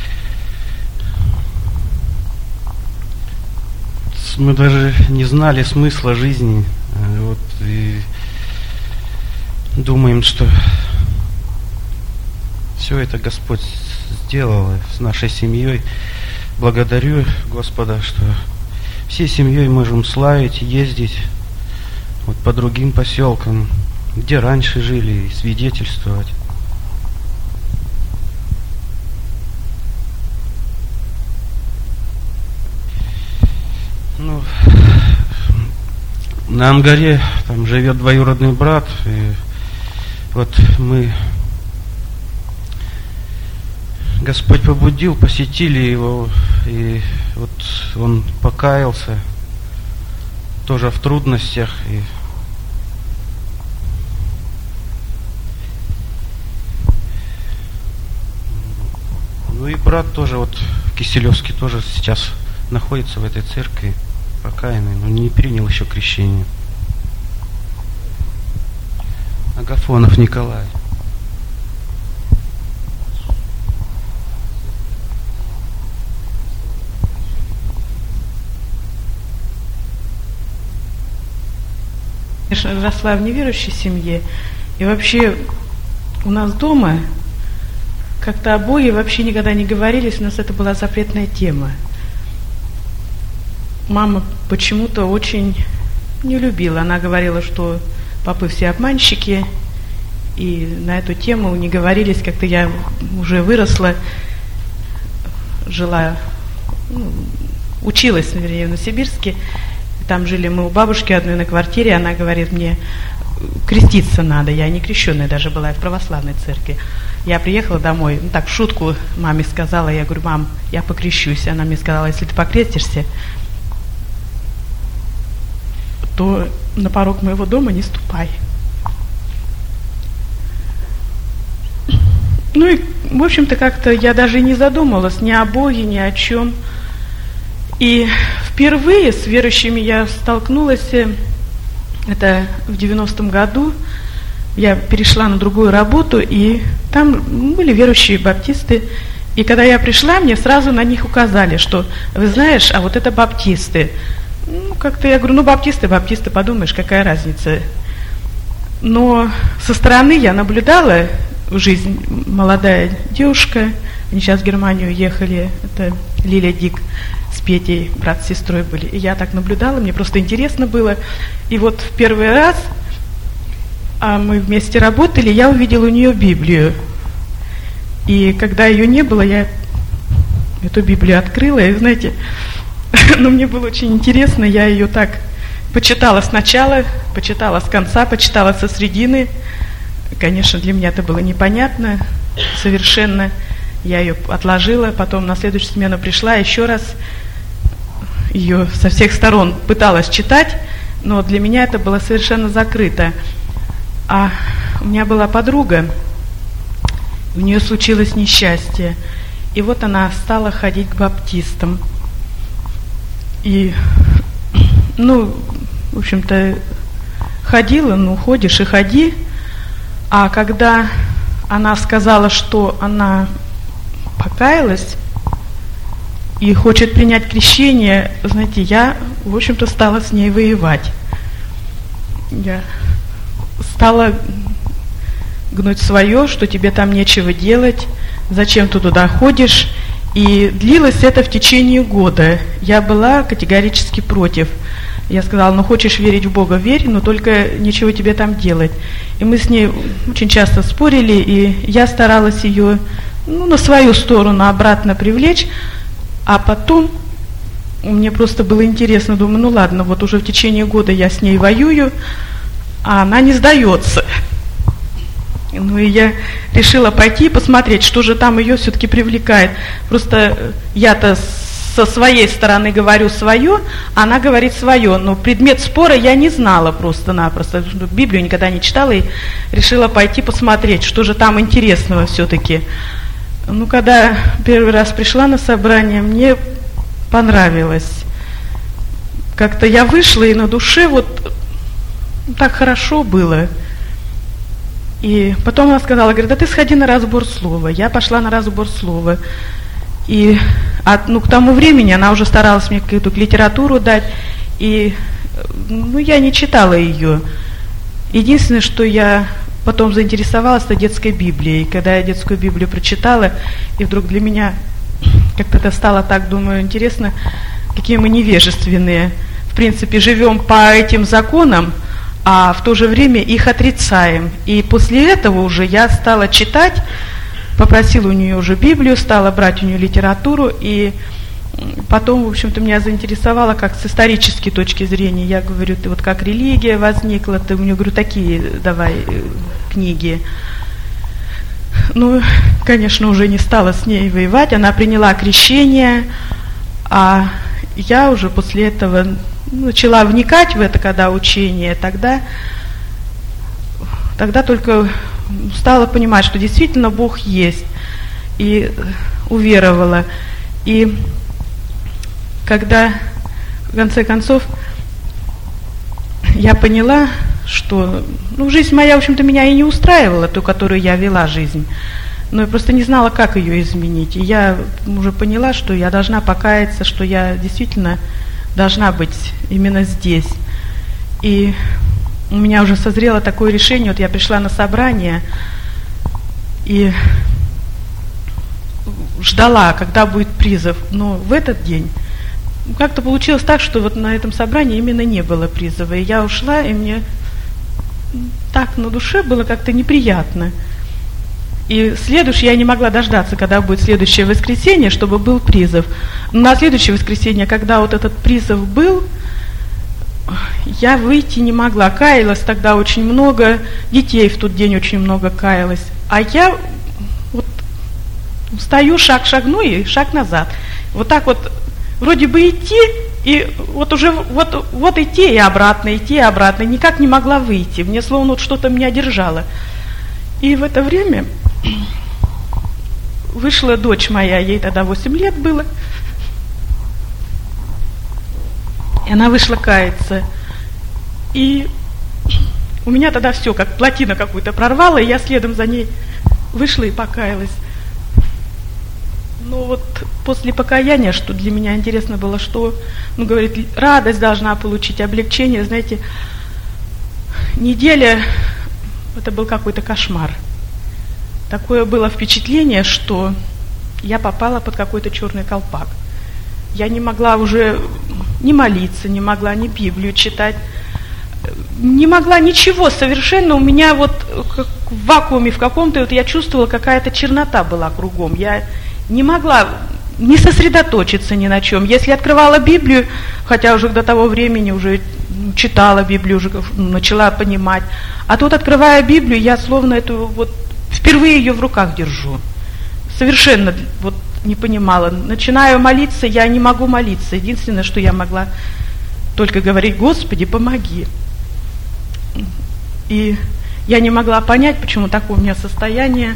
мы даже не знали смысла жизни. Вот, и думаем, что все это Господь сделал с нашей семьей. Благодарю Господа, что всей семьей можем славить, ездить вот по другим поселкам, где раньше жили, и свидетельствовать. Ну, на Амгаре там живет двоюродный брат, и вот мы, Господь побудил, посетили его, и вот он покаялся, тоже в трудностях, и ну и брат тоже вот в Киселевске тоже сейчас находится в этой церкви, покаянный, но не принял еще крещение. Агафонов Николай. Конечно, росла в неверующей семье, и вообще у нас дома как-то о Боге вообще никогда не говорились, у нас это была запретная тема. Мама почему-то очень не любила. Она говорила, что папы все обманщики, и на эту тему не говорились. Как-то я уже выросла, жила, ну, училась, вернее, в Новосибирске. Там жили мы у бабушки одной на квартире. Она говорит мне, креститься надо. Я не крещенная даже была, я в православной церкви. Я приехала домой, ну так, в шутку маме сказала, я говорю, мам, я покрещусь. Она мне сказала, если ты покрестишься, то на порог моего дома не ступай. Ну и, в общем-то, как-то я даже не задумалась ни о Боге, ни о чем. И впервые с верующими я столкнулась, это в девяностом году, я перешла на другую работу, и там были верующие баптисты. И когда я пришла, мне сразу на них указали, что, вы знаешь, а вот это баптисты. Ну, как-то я говорю, ну, баптисты, баптисты, подумаешь, какая разница. Но со стороны я наблюдала жизнь, молодая девушка, они сейчас в Германию уехали, это Лилия Дик с Петей, брат с сестрой были. И я так наблюдала, мне просто интересно было. И вот в первый раз, а мы вместе работали, я увидела у нее Библию. И когда ее не было, я эту Библию открыла, и, знаете, Но мне было очень интересно, я ее так почитала сначала, почитала с конца, почитала со средины. Конечно, для меня это было непонятно совершенно. Я ее отложила, потом на следующую смену пришла, еще раз ее со всех сторон пыталась читать, но для меня это было совершенно закрыто. А у меня была подруга, у нее случилось несчастье, и вот она стала ходить к баптистам. И, ну, в общем-то, ходила, ну, ходишь и ходи. А когда она сказала, что она покаялась и хочет принять крещение, знаете, я, в общем-то, стала с ней воевать. Я стала гнуть свое, что тебе там нечего делать, зачем ты туда ходишь. И длилось это в течение года. Я была категорически против. Я сказала, ну хочешь верить в Бога, верь, но только нечего тебе там делать. И мы с ней очень часто спорили, и я старалась ее, ну, на свою сторону обратно привлечь. А потом мне просто было интересно, думаю, ну ладно, вот уже в течение года я с ней воюю, а она не сдается. Ну и я решила пойти и посмотреть, что же там ее все-таки привлекает. Просто я-то со своей стороны говорю свое, а она говорит свое. Но предмет спора я не знала просто-напросто. Библию никогда не читала и решила пойти посмотреть, что же там интересного все-таки. Ну, когда первый раз пришла на собрание, мне понравилось. Как-то я вышла, и на душе вот так хорошо было. И потом она сказала, говорит, да ты сходи на разбор слова. Я пошла на разбор слова. И от, ну, к тому времени она уже старалась мне какую-то литературу дать. И ну, я не читала ее. Единственное, что я потом заинтересовалась, это детской Библией. Когда я детскую Библию прочитала, и вдруг для меня как-то это стало так, думаю, интересно, какие мы невежественные. В принципе, живем по этим законам, а в то же время их отрицаем. И после этого уже я стала читать, попросила у нее уже Библию, стала брать у нее литературу, и потом, в общем-то, меня заинтересовало, как с исторической точки зрения. Я говорю, ты вот как религия возникла, ты у нее, говорю, такие давай книги. Ну, конечно, уже не стала с ней воевать, она приняла крещение, а я уже после этого начала вникать в это, когда учение, тогда, тогда только стала понимать, что действительно Бог есть, и уверовала. И когда, в конце концов, я поняла, что ну, жизнь моя, в общем-то, меня и не устраивала, ту, которую я вела жизнь, но я просто не знала, как ее изменить. И я уже поняла, что я должна покаяться, что я действительно должна быть именно здесь. И у меня уже созрело такое решение, вот я пришла на собрание и ждала, когда будет призыв, но в этот день как-то получилось так, что вот на этом собрании именно не было призыва, и я ушла, и мне так на душе было как-то неприятно. И следующее я не могла дождаться, когда будет следующее воскресенье, чтобы был призыв. Но на следующее воскресенье, когда вот этот призыв был, я выйти не могла. Каялась тогда очень много, детей в тот день очень много каялось. А я вот стою, шаг шагну и шаг назад. Вот так вот вроде бы идти, и вот уже вот, вот идти и обратно, идти и обратно. Никак не могла выйти. Мне словно вот что-то меня держало. И в это время вышла дочь моя, ей тогда восемь лет было, и она вышла каяться. И у меня тогда все, как плотина какую-то прорвала, и я следом за ней вышла и покаялась. Но вот после покаяния, что для меня интересно было, что, ну, говорит, радость должна получить, облегчение, знаете, неделя, это был какой-то кошмар. Такое было впечатление, что я попала под какой-то черный колпак. Я не могла уже ни молиться, не могла ни Библию читать, не могла ничего совершенно. У меня вот как в вакууме в каком-то, вот я чувствовала, какая-то чернота была кругом. Я не могла не сосредоточиться ни на чем. Если открывала Библию, хотя уже до того времени уже читала Библию, уже начала понимать, а тут, открывая Библию, я словно эту вот впервые ее в руках держу. Совершенно вот не понимала. Начинаю молиться, я не могу молиться. Единственное, что я могла только говорить: Господи, помоги. И я не могла понять, почему такое у меня состояние.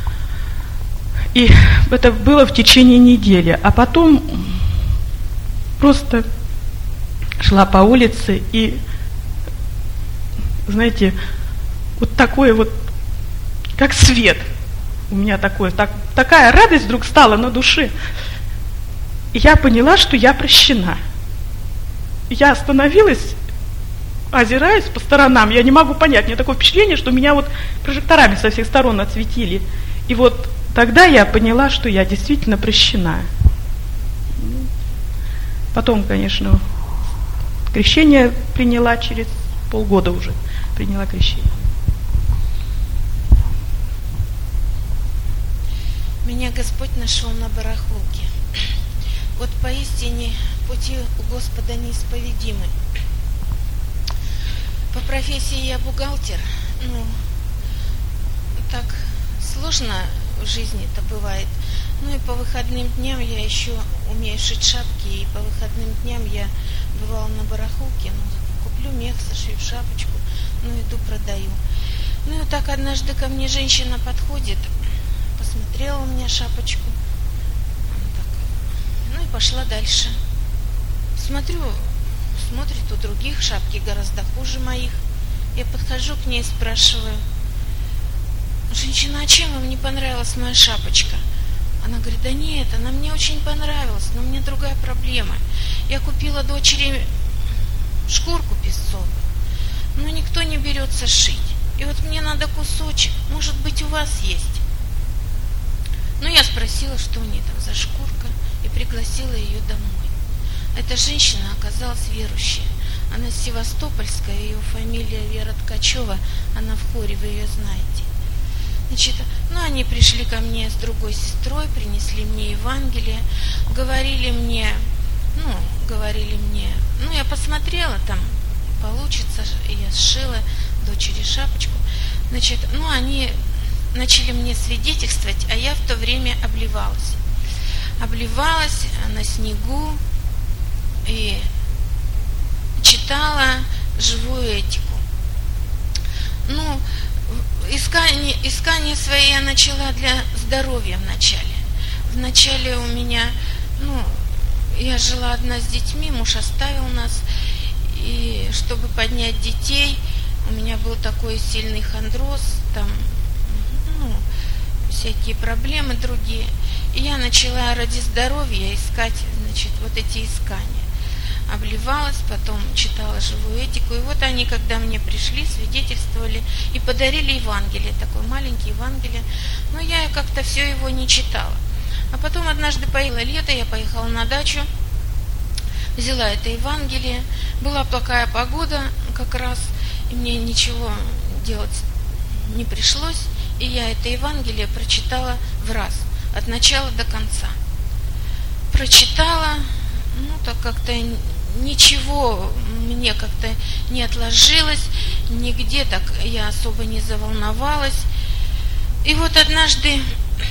И это было в течение недели. А потом просто шла по улице, и, знаете, вот такое вот, как свет. У меня такое, так, такая радость вдруг стала на душе. И я поняла, что я прощена. Я остановилась, озираясь по сторонам. Я не могу понять, у меня такое впечатление, что меня вот прожекторами со всех сторон осветили. И вот тогда я поняла, что я действительно прощена. Потом, конечно, крещение приняла через полгода уже. Приняла крещение. Меня Господь нашел на барахолке. Вот поистине пути у Господа неисповедимы. По профессии я бухгалтер. Ну, так сложно в жизни это бывает. Ну и по выходным дням я еще умею шить шапки, и по выходным дням я бывала на барахолке. Ну, куплю мех, сошью шапочку, ну иду продаю. Ну и вот так однажды ко мне женщина подходит, посмотрела у меня шапочку, так, ну и пошла дальше. Смотрю, смотрит у других шапки гораздо хуже моих. Я подхожу к ней и спрашиваю: женщина, а чем вам не понравилась моя шапочка? Она говорит: да нет, она мне очень понравилась, но у меня другая проблема. Я купила дочери шкурку песцовую, но никто не берется шить. И вот мне надо кусочек, может быть, у вас есть? Ну, я спросила, что у нее там за шкурка, и пригласила ее домой. Эта женщина оказалась верующая. Она севастопольская, ее фамилия Вера Ткачева, она в хоре, вы ее знаете. Значит, ну, они пришли ко мне с другой сестрой, принесли мне Евангелие, говорили мне, ну, говорили мне, ну, я посмотрела, там получится, и я сшила дочери шапочку. Значит, ну, они начали мне свидетельствовать, а я в то время обливалась. Обливалась на снегу и читала живую этику. Ну, искание, искание свои я начала для здоровья вначале. Вначале у меня, ну, я жила одна с детьми, муж оставил нас, и чтобы поднять детей, у меня был такой сильный хондроз, там, ну, всякие проблемы другие. И я начала ради здоровья искать, значит, вот эти искания. Обливалась, потом читала живую этику. И вот они, когда мне пришли, свидетельствовали и подарили Евангелие, такое маленькое Евангелие. Но я как-то все его не читала. А потом однажды поело лето, я поехала на дачу, взяла это Евангелие. Была плохая погода как раз, и мне ничего делать не пришлось. И я это Евангелие прочитала в раз, от начала до конца. Прочитала, ну так как-то ничего мне как-то не отложилось, нигде так я особо не заволновалась. И вот однажды,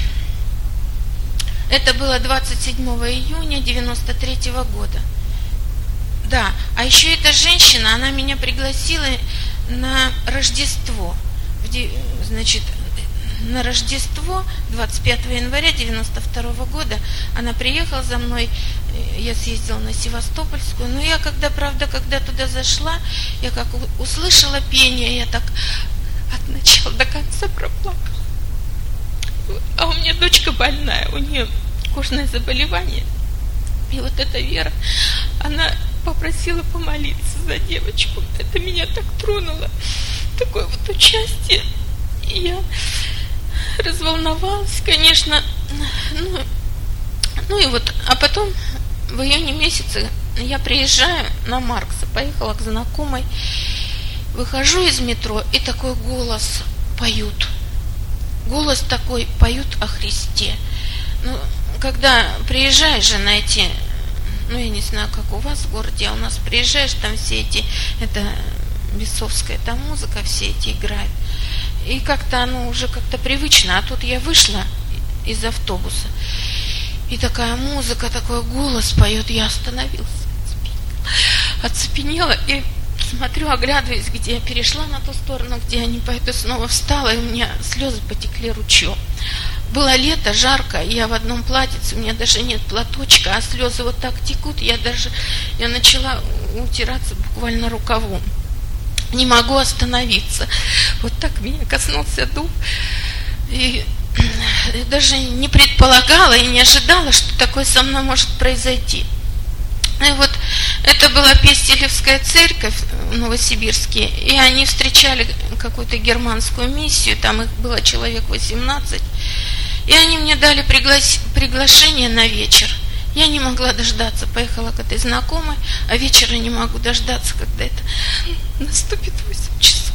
это было двадцать седьмого июня девяносто третьего года. Да, а еще эта женщина, она меня пригласила на Рождество. Значит, на Рождество двадцать пятого января девяносто второго года она приехала за мной, я съездила на Севастопольскую, но я когда, правда, когда туда зашла, я как услышала пение, я так от начала до конца проплакала. А у меня дочка больная, у нее кожное заболевание, и вот эта Вера, она попросила помолиться за девочку. Это меня так тронуло, такое вот участие. И я разволновалась, конечно. Ну, ну и вот, а потом в июне месяце я приезжаю на Маркса, поехала к знакомой, выхожу из метро, и такой голос поют. Голос такой, поют о Христе. Ну, когда приезжаешь же на эти, ну я не знаю, как у вас в городе, а у нас приезжаешь, там все эти, это бесовская там музыка, все эти играют. И как-то оно уже как-то привычно. А тут я вышла из автобуса, и такая музыка, такой голос поет, я остановилась, оцепенела, и смотрю, оглядываюсь, где я перешла на ту сторону, где они поют, и снова встала, и у меня слезы потекли ручьем. Было лето, жарко, я в одном платьице, у меня даже нет платочка, а слезы вот так текут, я даже, я начала утираться буквально рукавом. Не могу остановиться. Вот так меня коснулся дух. И даже не предполагала и не ожидала, что такое со мной может произойти. И вот это была Пестелевская церковь в Новосибирске, и они встречали какую-то германскую миссию, там их было человек восемнадцать, и они мне дали приглас... приглашение на вечер. Я не могла дождаться, поехала к этой знакомой, а вечера не могу дождаться, когда это наступит восемь часов.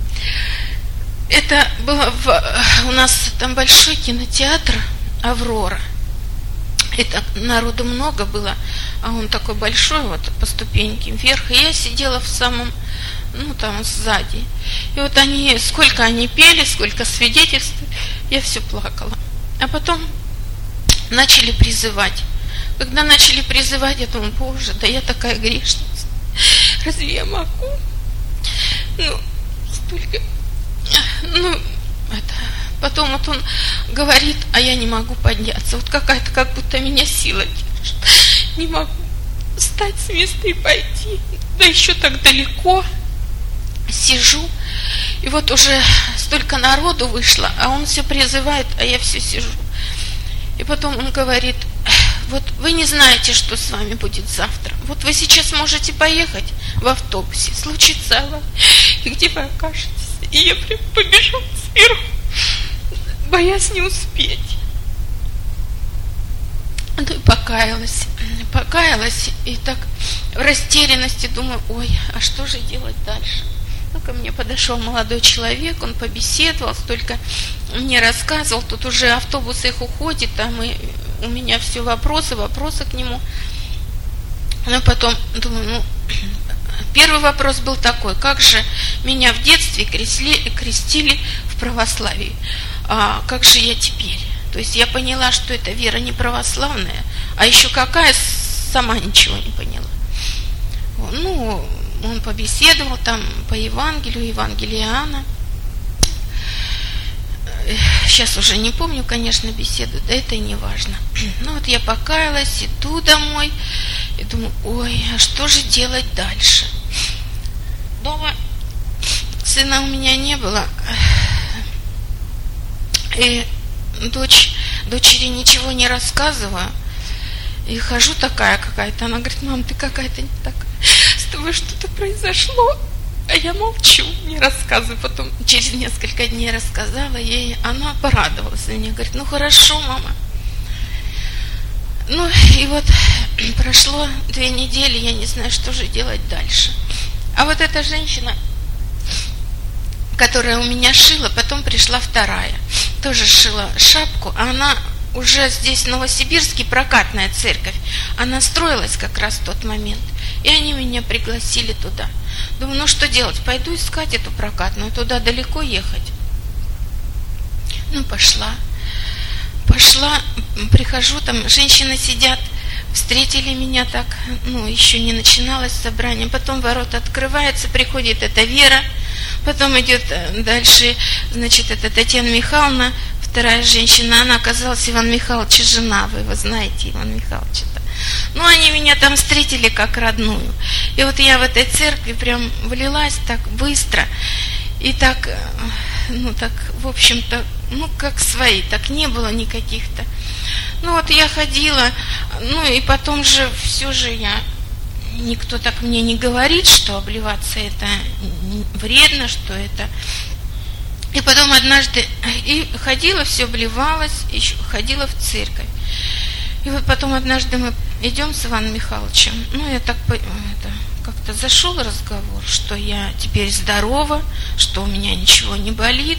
Это было в... у нас там большой кинотеатр «Аврора». Это народу много было, а он такой большой, вот по ступеньке вверх. И я сидела в самом, ну там сзади. И вот они, сколько они пели, сколько свидетельств, я все плакала. А потом начали призывать. Когда начали призывать, я думаю, боже, да я такая грешница. Разве я могу? Ну, столько... Ну, это... Потом вот он говорит, а я не могу подняться. Вот какая-то, как будто меня сила держит. Не могу встать с места и пойти. Да еще так далеко. Сижу. И вот уже столько народу вышло, а он все призывает, а я все сижу. И потом он говорит, вот вы не знаете, что с вами будет завтра. Вот вы сейчас можете поехать в автобусе, случится авария, и где вы окажетесь. И я прям побежала сверху, боясь не успеть. Ну и покаялась, покаялась, и так в растерянности думаю, ой, а что же делать дальше? Ну, ко мне подошел молодой человек, он побеседовал, столько мне рассказывал, тут уже автобус их уходит, там и у меня все вопросы, вопросы к нему. Но потом думаю, ну, первый вопрос был такой, как же меня в детстве крестили, крестили в православии, а как же я теперь? То есть я поняла, что это вера не православная, а еще какая, сама ничего не поняла. Ну, он побеседовал там по Евангелию, Евангелие Иоанна. Сейчас уже не помню, конечно, беседу, да это и не важно. Ну вот я покаялась, иду домой, и думаю, ой, а что же делать дальше? Дома сына у меня не было, и дочь, дочери ничего не рассказываю, и хожу такая какая-то, она говорит, мам, ты какая-то не такая, с тобой что-то произошло, а я молчу, не рассказываю. Потом через несколько дней рассказала ей, она порадовалась за меня, говорит, ну хорошо, мама. Ну и вот прошло две недели, я не знаю, что же делать дальше. А вот эта женщина, которая у меня шила, потом пришла вторая, тоже шила шапку, а она уже здесь в Новосибирске, прокатная церковь, она строилась как раз в тот момент, и они меня пригласили туда. Думаю, ну что делать, пойду искать эту прокатную, туда далеко ехать. Ну, пошла. Пошла, прихожу, там женщины сидят, встретили меня так, ну, еще не начиналось собрание, потом ворота открываются, приходит эта Вера, потом идет дальше, значит, это Татьяна Михайловна, вторая женщина, она оказалась Иван Михайловича жена, вы его знаете, Иван Михайлович-то. Ну, они меня там встретили как родную. И вот я в этой церкви прям влилась так быстро, и так, ну, так, в общем-то, ну, как свои, так не было никаких-то. Ну, вот я ходила, ну, и потом же все же я, никто так мне не говорит, что обливаться это вредно, что это... И потом однажды, и ходила, все обливалась, еще ходила в церковь. И вот потом однажды мы идем с Иваном Михайловичем, ну, я так, это, как-то зашел разговор, что я теперь здорова, что у меня ничего не болит,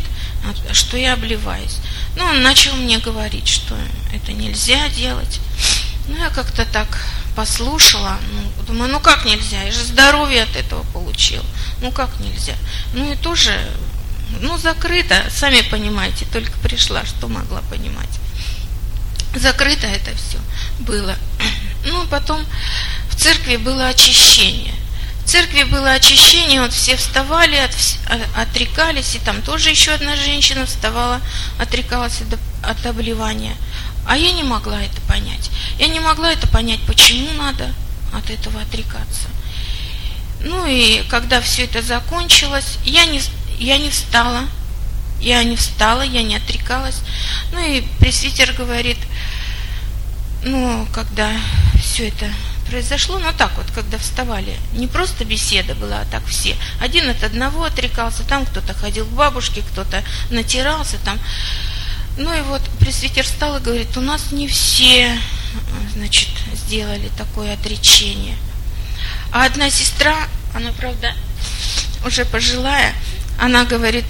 что я обливаюсь. Ну, он начал мне говорить, что это нельзя делать. Ну, я как-то так послушала, ну, думаю, ну как нельзя, я же здоровье от этого получил. Ну как нельзя? Ну и тоже, ну закрыто, сами понимаете, только пришла, что могла понимать. Закрыто это все было. Ну, потом в церкви было очищение. В церкви было очищение, вот все вставали, от, отрекались, и там тоже еще одна женщина вставала, отрекалась от, от обливания. А я не могла это понять. Я не могла это понять, почему надо от этого отрекаться. Ну и когда все это закончилось, я не, я не встала, я не встала, я не отрекалась. Ну и пресвитер говорит, ну, когда все это произошло, ну так вот, когда вставали, не просто беседа была, а так все. Один от одного отрекался, там кто-то ходил к бабушке, кто-то натирался там. Ну и вот пресвитер встал и говорит, у нас не все, значит, сделали такое отречение. А одна сестра, она, правда, уже пожилая, она говорит,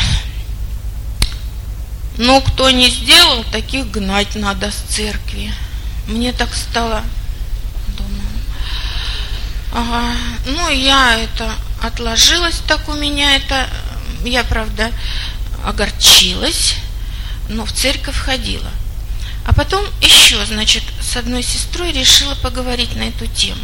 ну, кто не сделал, таких гнать надо с церкви. Мне так стало, думаю, ага, ну, я это отложилась, так у меня это, я, правда, огорчилась, но в церковь ходила. А потом еще, значит, с одной сестрой решила поговорить на эту тему.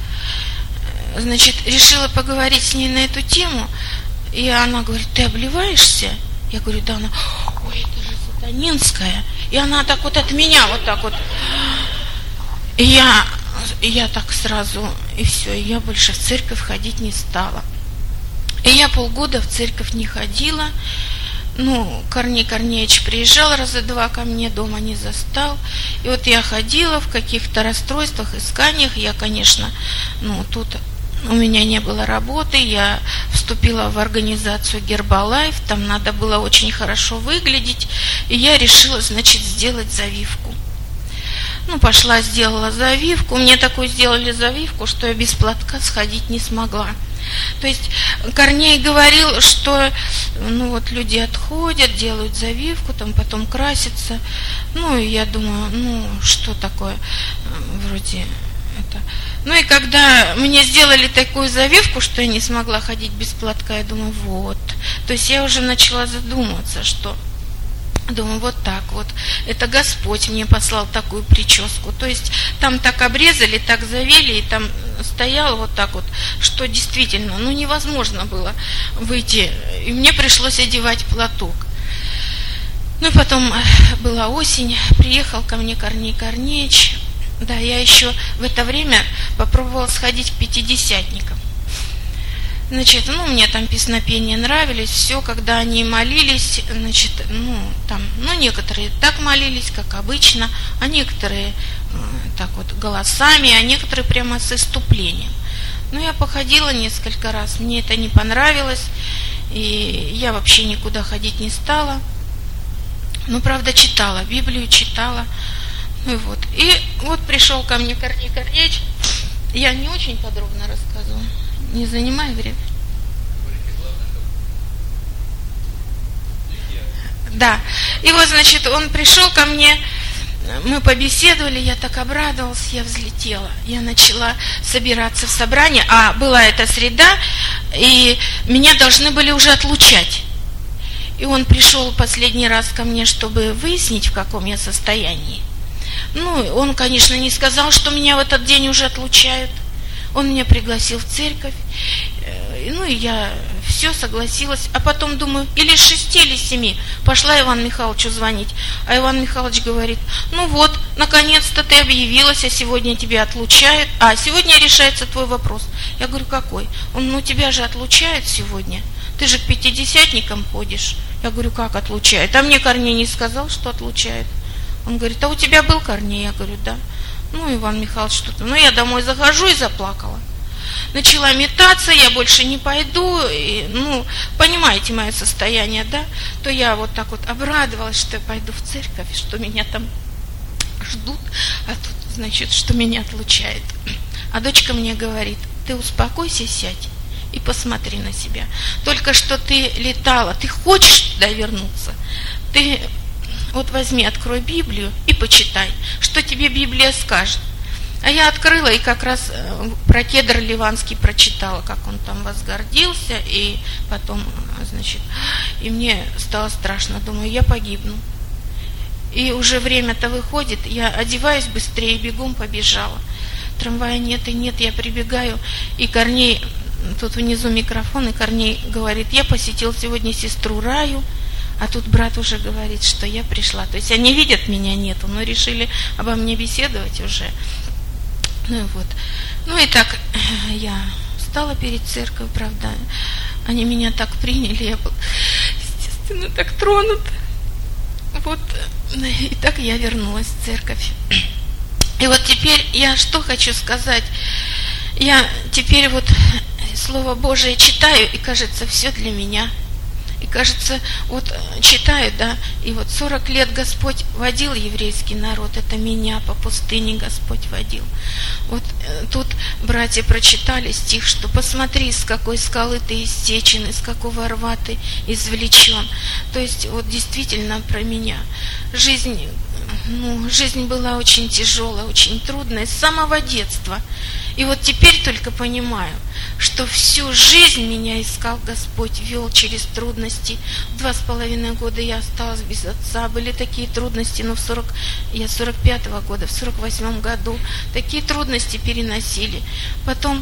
Значит, решила поговорить с ней на эту тему, и она говорит, ты обливаешься? Я говорю, да. Она, ой, это же сатанинская. И она так вот от меня, вот так вот. И я, и я так сразу, и все, и я больше в церковь ходить не стала. И я полгода в церковь не ходила. Ну, Корней Корнеевич приезжал раза два ко мне, дома не застал. И вот я ходила в каких-то расстройствах, исканиях. Я, конечно, ну, тут у меня не было работы. Я вступила в организацию Гербалайф. Там надо было очень хорошо выглядеть. И я решила, значит, сделать завивку. Ну, пошла, сделала завивку. Мне такую сделали завивку, что я без платка сходить не смогла. То есть Корней говорил, что ну вот люди отходят, делают завивку, там потом красятся. Ну и я думаю, ну что такое, вроде это. Ну и когда мне сделали такую завивку, что я не смогла ходить без платка, я думаю, вот. То есть я уже начала задумываться, что думаю, вот так вот. Это Господь мне послал такую прическу. То есть там так обрезали, так завели, и там стоял вот так вот, что действительно, ну невозможно было выйти. И мне пришлось одевать платок. Ну, потом была осень, приехал ко мне Корней Корнеевич. Да, я еще в это время попробовала сходить к пятидесятникам. Значит, ну, мне там песнопения нравились, все, когда они молились, значит, ну, там, ну, некоторые так молились, как обычно, а некоторые э, так вот голосами, а некоторые прямо с иступлением. Ну, я походила несколько раз, мне это не понравилось, и я вообще никуда ходить не стала. Ну, правда, читала, Библию читала, ну, и вот. И вот пришел ко мне Корней Корнеевич, я не очень подробно рассказываю. Не занимай время. Да. И вот, значит, он пришел ко мне, мы побеседовали, я так обрадовалась, я взлетела. Я начала собираться в собрание, а была эта среда, и меня должны были уже отлучать. И он пришел последний раз ко мне, чтобы выяснить, в каком я состоянии. Ну, он, конечно, не сказал, что меня в этот день уже отлучают. Он меня пригласил в церковь, ну и я все согласилась. А потом думаю, или с шести, или с семи пошла Ивану Михайловичу звонить. А Иван Михайлович говорит, ну вот, наконец-то ты объявилась, а сегодня тебя отлучают. А сегодня решается твой вопрос. Я говорю, какой? Он, ну тебя же отлучают сегодня. Ты же к пятидесятникам ходишь. Я говорю, как отлучают? А мне Корней не сказал, что отлучают. Он говорит, а у тебя был Корней? Я говорю, да. Ну, Иван Михайлович, что-то. Ну, я домой захожу и заплакала. Начала метаться, я больше не пойду. И, ну, понимаете мое состояние, да? То я вот так вот обрадовалась, что я пойду в церковь, что меня там ждут, а тут, значит, что меня отлучает. А дочка мне говорит, ты успокойся, сядь. и посмотри на себя. Только что ты летала, ты хочешь туда вернуться, ты вот возьми, открой Библию и почитай, что тебе Библия скажет. А я открыла и как раз про кедр ливанский прочитала, как он там возгордился, и потом, значит, и мне стало страшно, думаю, я погибну. И уже время-то выходит, я одеваюсь быстрее, бегом побежала. Трамвая нет и нет, я прибегаю, и Корней, тут внизу микрофон, и Корней говорит, я посетил сегодня сестру Раю, а тут брат уже говорит, что я пришла. То есть они видят, меня нету, но решили обо мне беседовать уже. Ну и вот. Ну и так я встала перед церковью, правда, они меня так приняли, я была, естественно, так тронута. Вот, и так я вернулась в церковь. И вот теперь я что хочу сказать. Я теперь вот Слово Божие читаю, и кажется, все для меня. И кажется, вот читаю, да, и вот сорок лет Господь водил еврейский народ, это меня по пустыне Господь водил. Вот тут братья прочитали стих, что посмотри, с какой скалы ты иссечен, из какого рва ты извлечен. То есть вот действительно про меня. Жизнь, ну, жизнь была очень тяжелая, очень трудная с самого детства. И вот теперь только понимаю, что всю жизнь меня искал Господь, вел через трудности. Два с половиной года я осталась без отца. Были такие трудности, но в сорок, я сорок пятого года, в сорок восьмом году такие трудности переносили. Потом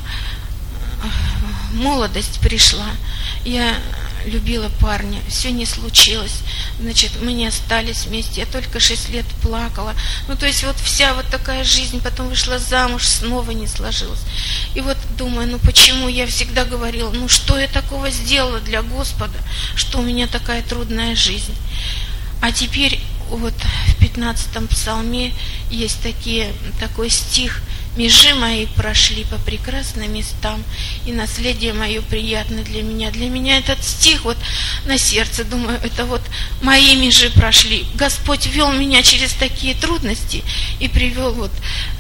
молодость пришла. Я любила парня, все не случилось. Значит, мы не остались вместе. Я только шесть лет плакала. Ну, то есть вот вся вот такая жизнь. Потом вышла замуж, снова не сложилось. И вот думаю, ну почему я всегда говорила, ну что я такого сделала для Господа, что у меня такая трудная жизнь. А теперь вот в пятнадцатом псалме есть такие, такой стих: «Межи мои прошли по прекрасным местам, и наследие мое приятно для меня». Для меня этот стих вот на сердце, думаю, это вот мои межи прошли. Господь вел меня через такие трудности и привел вот,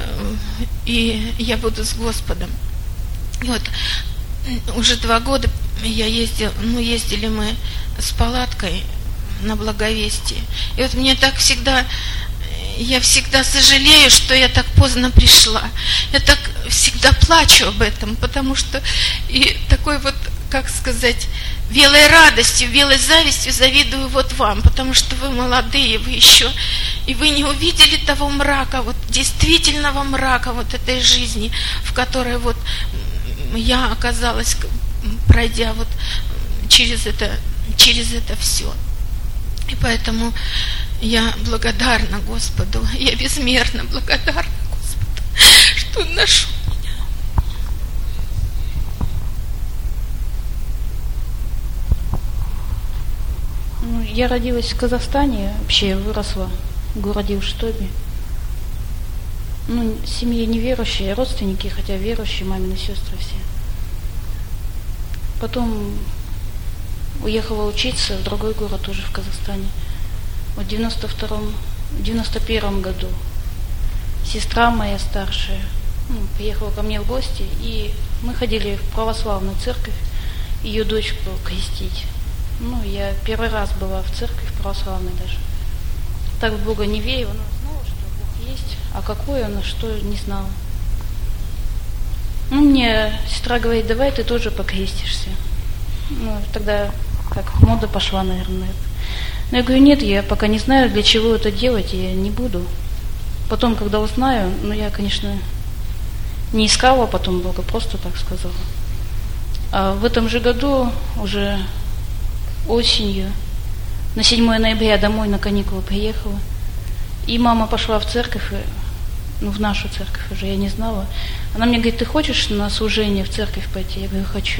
и я буду с Господом. И вот уже два года я ездила, ну ездили мы с палаткой на Благовестие. И вот мне так всегда... Я всегда сожалею, что я так поздно пришла. Я так всегда плачу об этом, потому что и такой вот, как сказать, белой радостью, белой завистью завидую вот вам, потому что вы молодые, вы еще, и вы не увидели того мрака, вот действительного мрака вот этой жизни, в которой вот я оказалась, пройдя вот через это, через это все. И поэтому я благодарна Господу, я безмерно благодарна Господу, что Он нашел меня. Ну, я родилась в Казахстане, вообще выросла в городе Уштобе. Ну, семья неверующие, родственники, хотя верующие, мамины сестры все. Потом уехала учиться в другой город, тоже в Казахстане. В девяносто втором, девяносто первом году сестра моя старшая, ну, приехала ко мне в гости, и мы ходили в православную церковь ее дочку крестить. Ну, я первый раз была в церкви, в православной даже. Так в Бога не верила, но знала, что Бог есть, а какой Он, что, не знала. Ну, мне сестра говорит, давай ты тоже покрестишься. Ну, тогда как мода пошла, наверное, на это. Но я говорю, нет, я пока не знаю, для чего это делать, я не буду. Потом, когда узнаю, ну, я, конечно, не искала потом Бога, просто так сказала. А в этом же году, уже осенью, на седьмое ноября домой на каникулы приехала, и мама пошла в церковь, ну, в нашу церковь уже, я не знала. Она мне говорит, ты хочешь на служение в церковь пойти? Я говорю, хочу.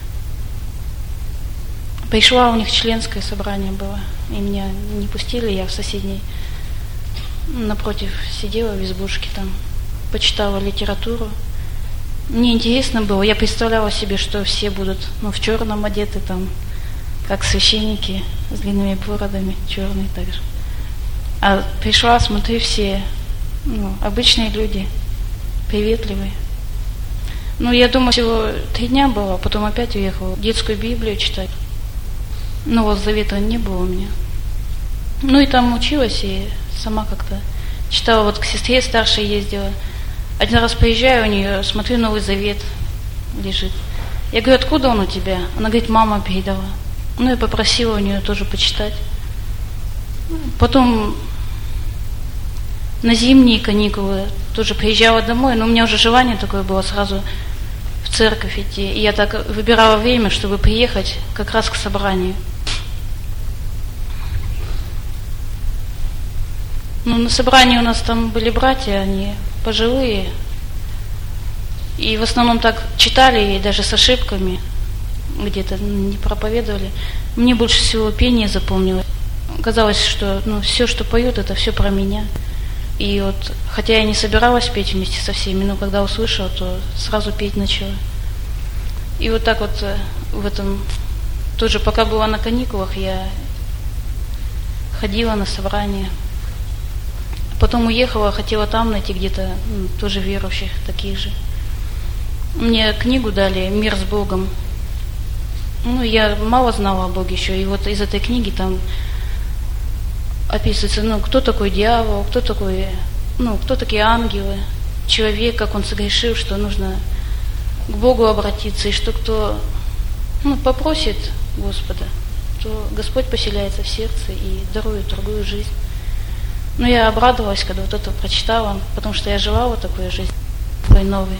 Пришла, у них членское собрание было, и меня не пустили, я в соседней, напротив сидела в избушке там, почитала литературу. Мне интересно было, я представляла себе, что все будут, ну, в черном одеты там, как священники с длинными бородами, черные также. А пришла, смотрю, все, ну, обычные люди, приветливые. Ну, я думаю, всего три дня было, а потом опять уехала детскую Библию читать. Нового Завета не было у меня. Ну, и там училась, и сама как-то читала. Вот к сестре старшей ездила. Один раз приезжаю у нее, смотрю, Новый Завет лежит. Я говорю, откуда он у тебя? Она говорит, мама передала. Ну, я попросила у нее тоже почитать. Потом на зимние каникулы тоже приезжала домой, но у меня уже желание такое было сразу в церковь идти. И я так выбирала время, чтобы приехать как раз к собранию. Ну, на собрании у нас там были братья, они пожилые. И в основном так читали, и даже с ошибками где-то не проповедовали. Мне больше всего пение запомнилось. Казалось, что ну, все, что поют, это все про меня. И вот, хотя я не собиралась петь вместе со всеми, но когда услышала, то сразу петь начала. И вот так вот в этом, тоже пока была на каникулах, я ходила на собрания. Потом уехала, хотела там найти где-то ну, тоже верующих, таких же. Мне книгу дали «Мир с Богом». Ну, я мало знала о Боге еще, и вот из этой книги там описывается, ну, кто такой дьявол, кто такой, ну, кто такие ангелы, человек, как он согрешил, что нужно к Богу обратиться, и что кто, ну, попросит Господа, то Господь поселяется в сердце и дарует другую жизнь. Но я обрадовалась, когда вот это прочитала, потому что я жила вот такой жизнью, такой новой.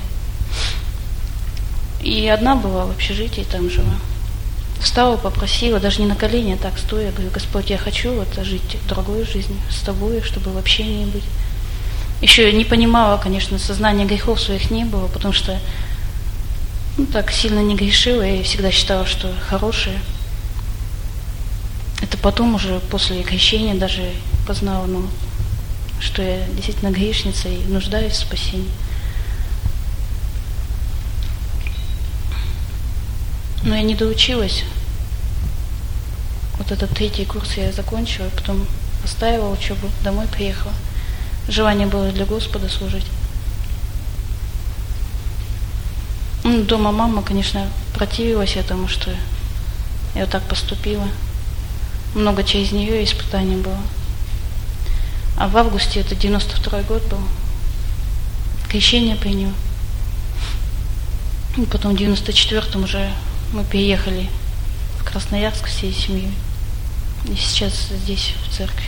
И одна была в общежитии, там жила. Встала, попросила, даже не на колени, а так стоя, говорю, Господь, я хочу вот жить другой жизнью с тобой, чтобы в общении быть. Еще не понимала, конечно, сознания грехов своих не было, потому что ну, так сильно не грешила и всегда считала, что хорошая. Это потом уже после крещения даже познала, ну, что я действительно грешница и нуждаюсь в спасении. Но я не доучилась. Вот этот третий курс я закончила, потом оставила учебу, домой приехала. Желание было для Господа служить. Ну, дома мама, конечно, противилась этому, что я вот так поступила. Много через нее испытаний было. А в августе, это девяносто второй год был, крещение принял. И потом в девяносто четвёртом уже мы переехали в Красноярск всей семьей. И сейчас здесь, в церкви.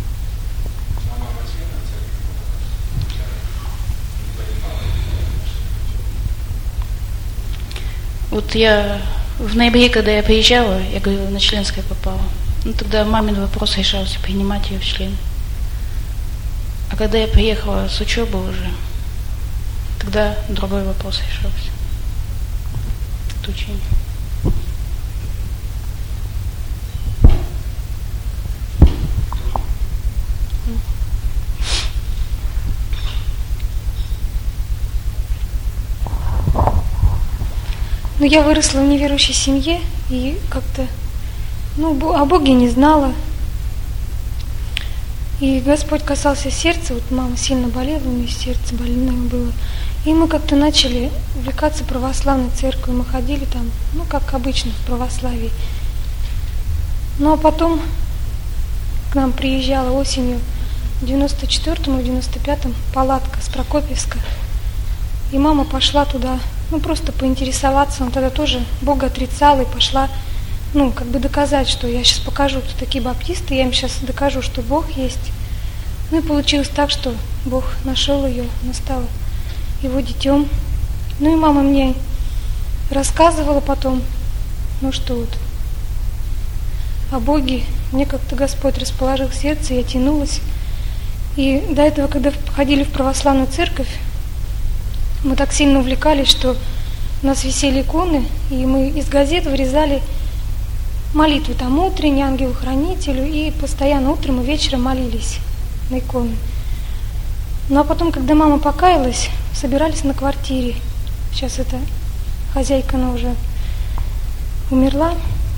Вот я в ноябре, когда я приезжала, я говорила, на членское попала. Ну, тогда мамин вопрос решался, принимать ее в член. А когда я приехала с учебы уже, тогда другой вопрос решался. От учения. Ну, я выросла в неверующей семье и как-то, ну, о Боге не знала. И Господь касался сердца, вот мама сильно болела, у нее сердце больное было. И мы как-то начали увлекаться православной церковью, мы ходили там, ну, как обычно в православии. Ну, а потом к нам приезжала осенью в девяносто четвёртом и в девяносто пятом палатка с Прокопьевска. И мама пошла туда, ну, просто поинтересоваться. Он тогда тоже Бога отрицал и пошла, ну, как бы доказать, что я сейчас покажу, кто такие баптисты, я им сейчас докажу, что Бог есть. Ну, и получилось так, что Бог нашел ее, она стала его детем. Ну, и мама мне рассказывала потом, ну, что вот о Боге мне как-то Господь расположил сердце, я тянулась. И до этого, когда ходили в православную церковь, мы так сильно увлекались, что у нас висели иконы, и мы из газет вырезали молитвы там утренние, ангелу-хранителю, и постоянно утром и вечером молились на иконы. Ну а потом, когда мама покаялась, собирались на квартире. Сейчас эта хозяйка, она уже умерла.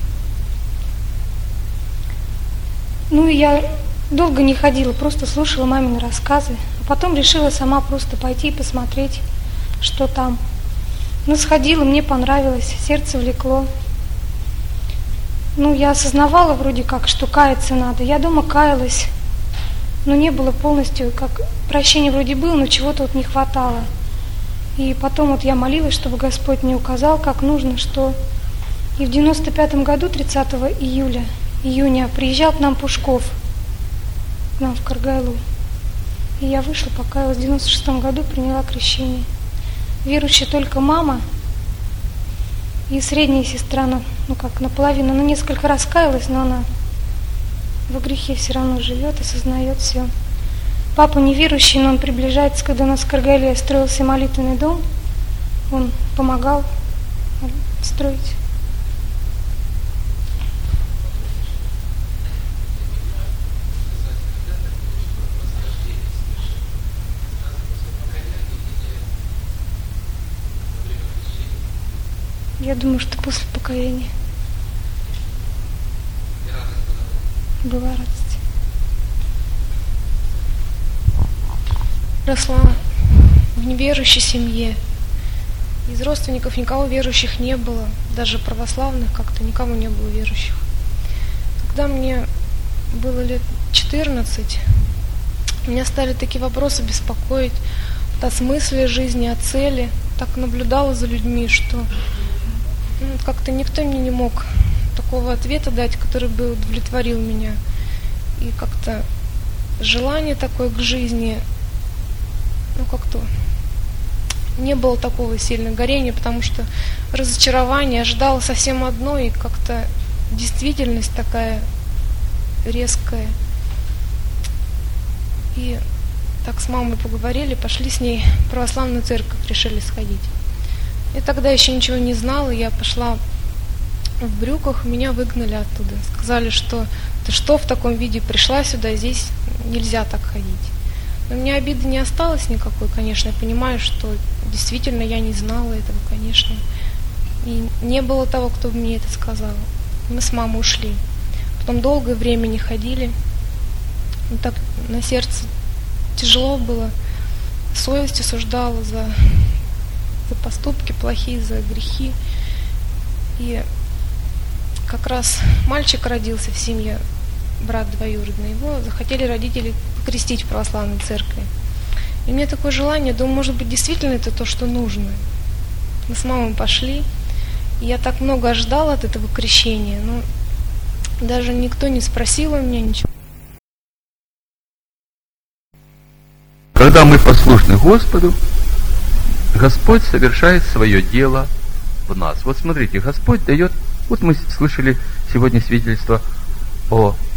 Ну и я долго не ходила, просто слушала мамины рассказы. А потом решила сама просто пойти и посмотреть, что там. Ну, сходила, мне понравилось, сердце влекло. Ну, я осознавала вроде как, что каяться надо. Я дома каялась, но не было полностью, как прощение вроде было, но чего-то вот не хватало. И потом вот я молилась, чтобы Господь мне указал, как нужно, что... И в девяносто пятом году, тридцатого июля, июня, приезжал к нам Пушков, к нам в Каргайлу. И я вышла, покаялась. В девяносто шестом году приняла крещение. Верующая только мама и средняя сестра, ну, ну как наполовину, она несколько раз каялась, но она во грехе все равно живет, осознает все. Папа неверующий, но он приближается, когда у нас в Каргайле строился молитвенный дом, он помогал строить. Я думаю, что после покаяния была радость. Росла в неверующей семье. Из родственников никого верующих не было. Даже православных как-то никого не было верующих. Когда мне было лет четырнадцать, меня стали такие вопросы беспокоить о смысле жизни, о цели. Так наблюдала за людьми, что ну, как-то никто мне не мог такого ответа дать, который бы удовлетворил меня. И как-то желание такое к жизни, ну как-то не было такого сильного горения, потому что разочарование, ожидала совсем одно, и как-то действительность такая резкая. И так с мамой поговорили, пошли с ней в православную церковь, решили сходить. Я тогда еще ничего не знала, я пошла в брюках, меня выгнали оттуда. Сказали, что ты что в таком виде пришла сюда, здесь нельзя так ходить. Но у меня обиды не осталось никакой, конечно, я понимаю, что действительно я не знала этого, конечно. И не было того, кто бы мне это сказал. Мы с мамой ушли. Потом долгое время не ходили. И так на сердце тяжело было. Совесть осуждала за, за поступки плохие, за грехи. И как раз мальчик родился в семье, брат двоюродный. Его захотели родители покрестить в православной церкви. И у меня такое желание, думаю, может быть, действительно это то, что нужно. Мы с мамой пошли. И я так много ожидала от этого крещения, но даже никто не спросил у меня ничего. Когда мы послушны Господу, Господь совершает свое дело в нас. Вот смотрите, Господь дает, вот мы слышали сегодня свидетельство о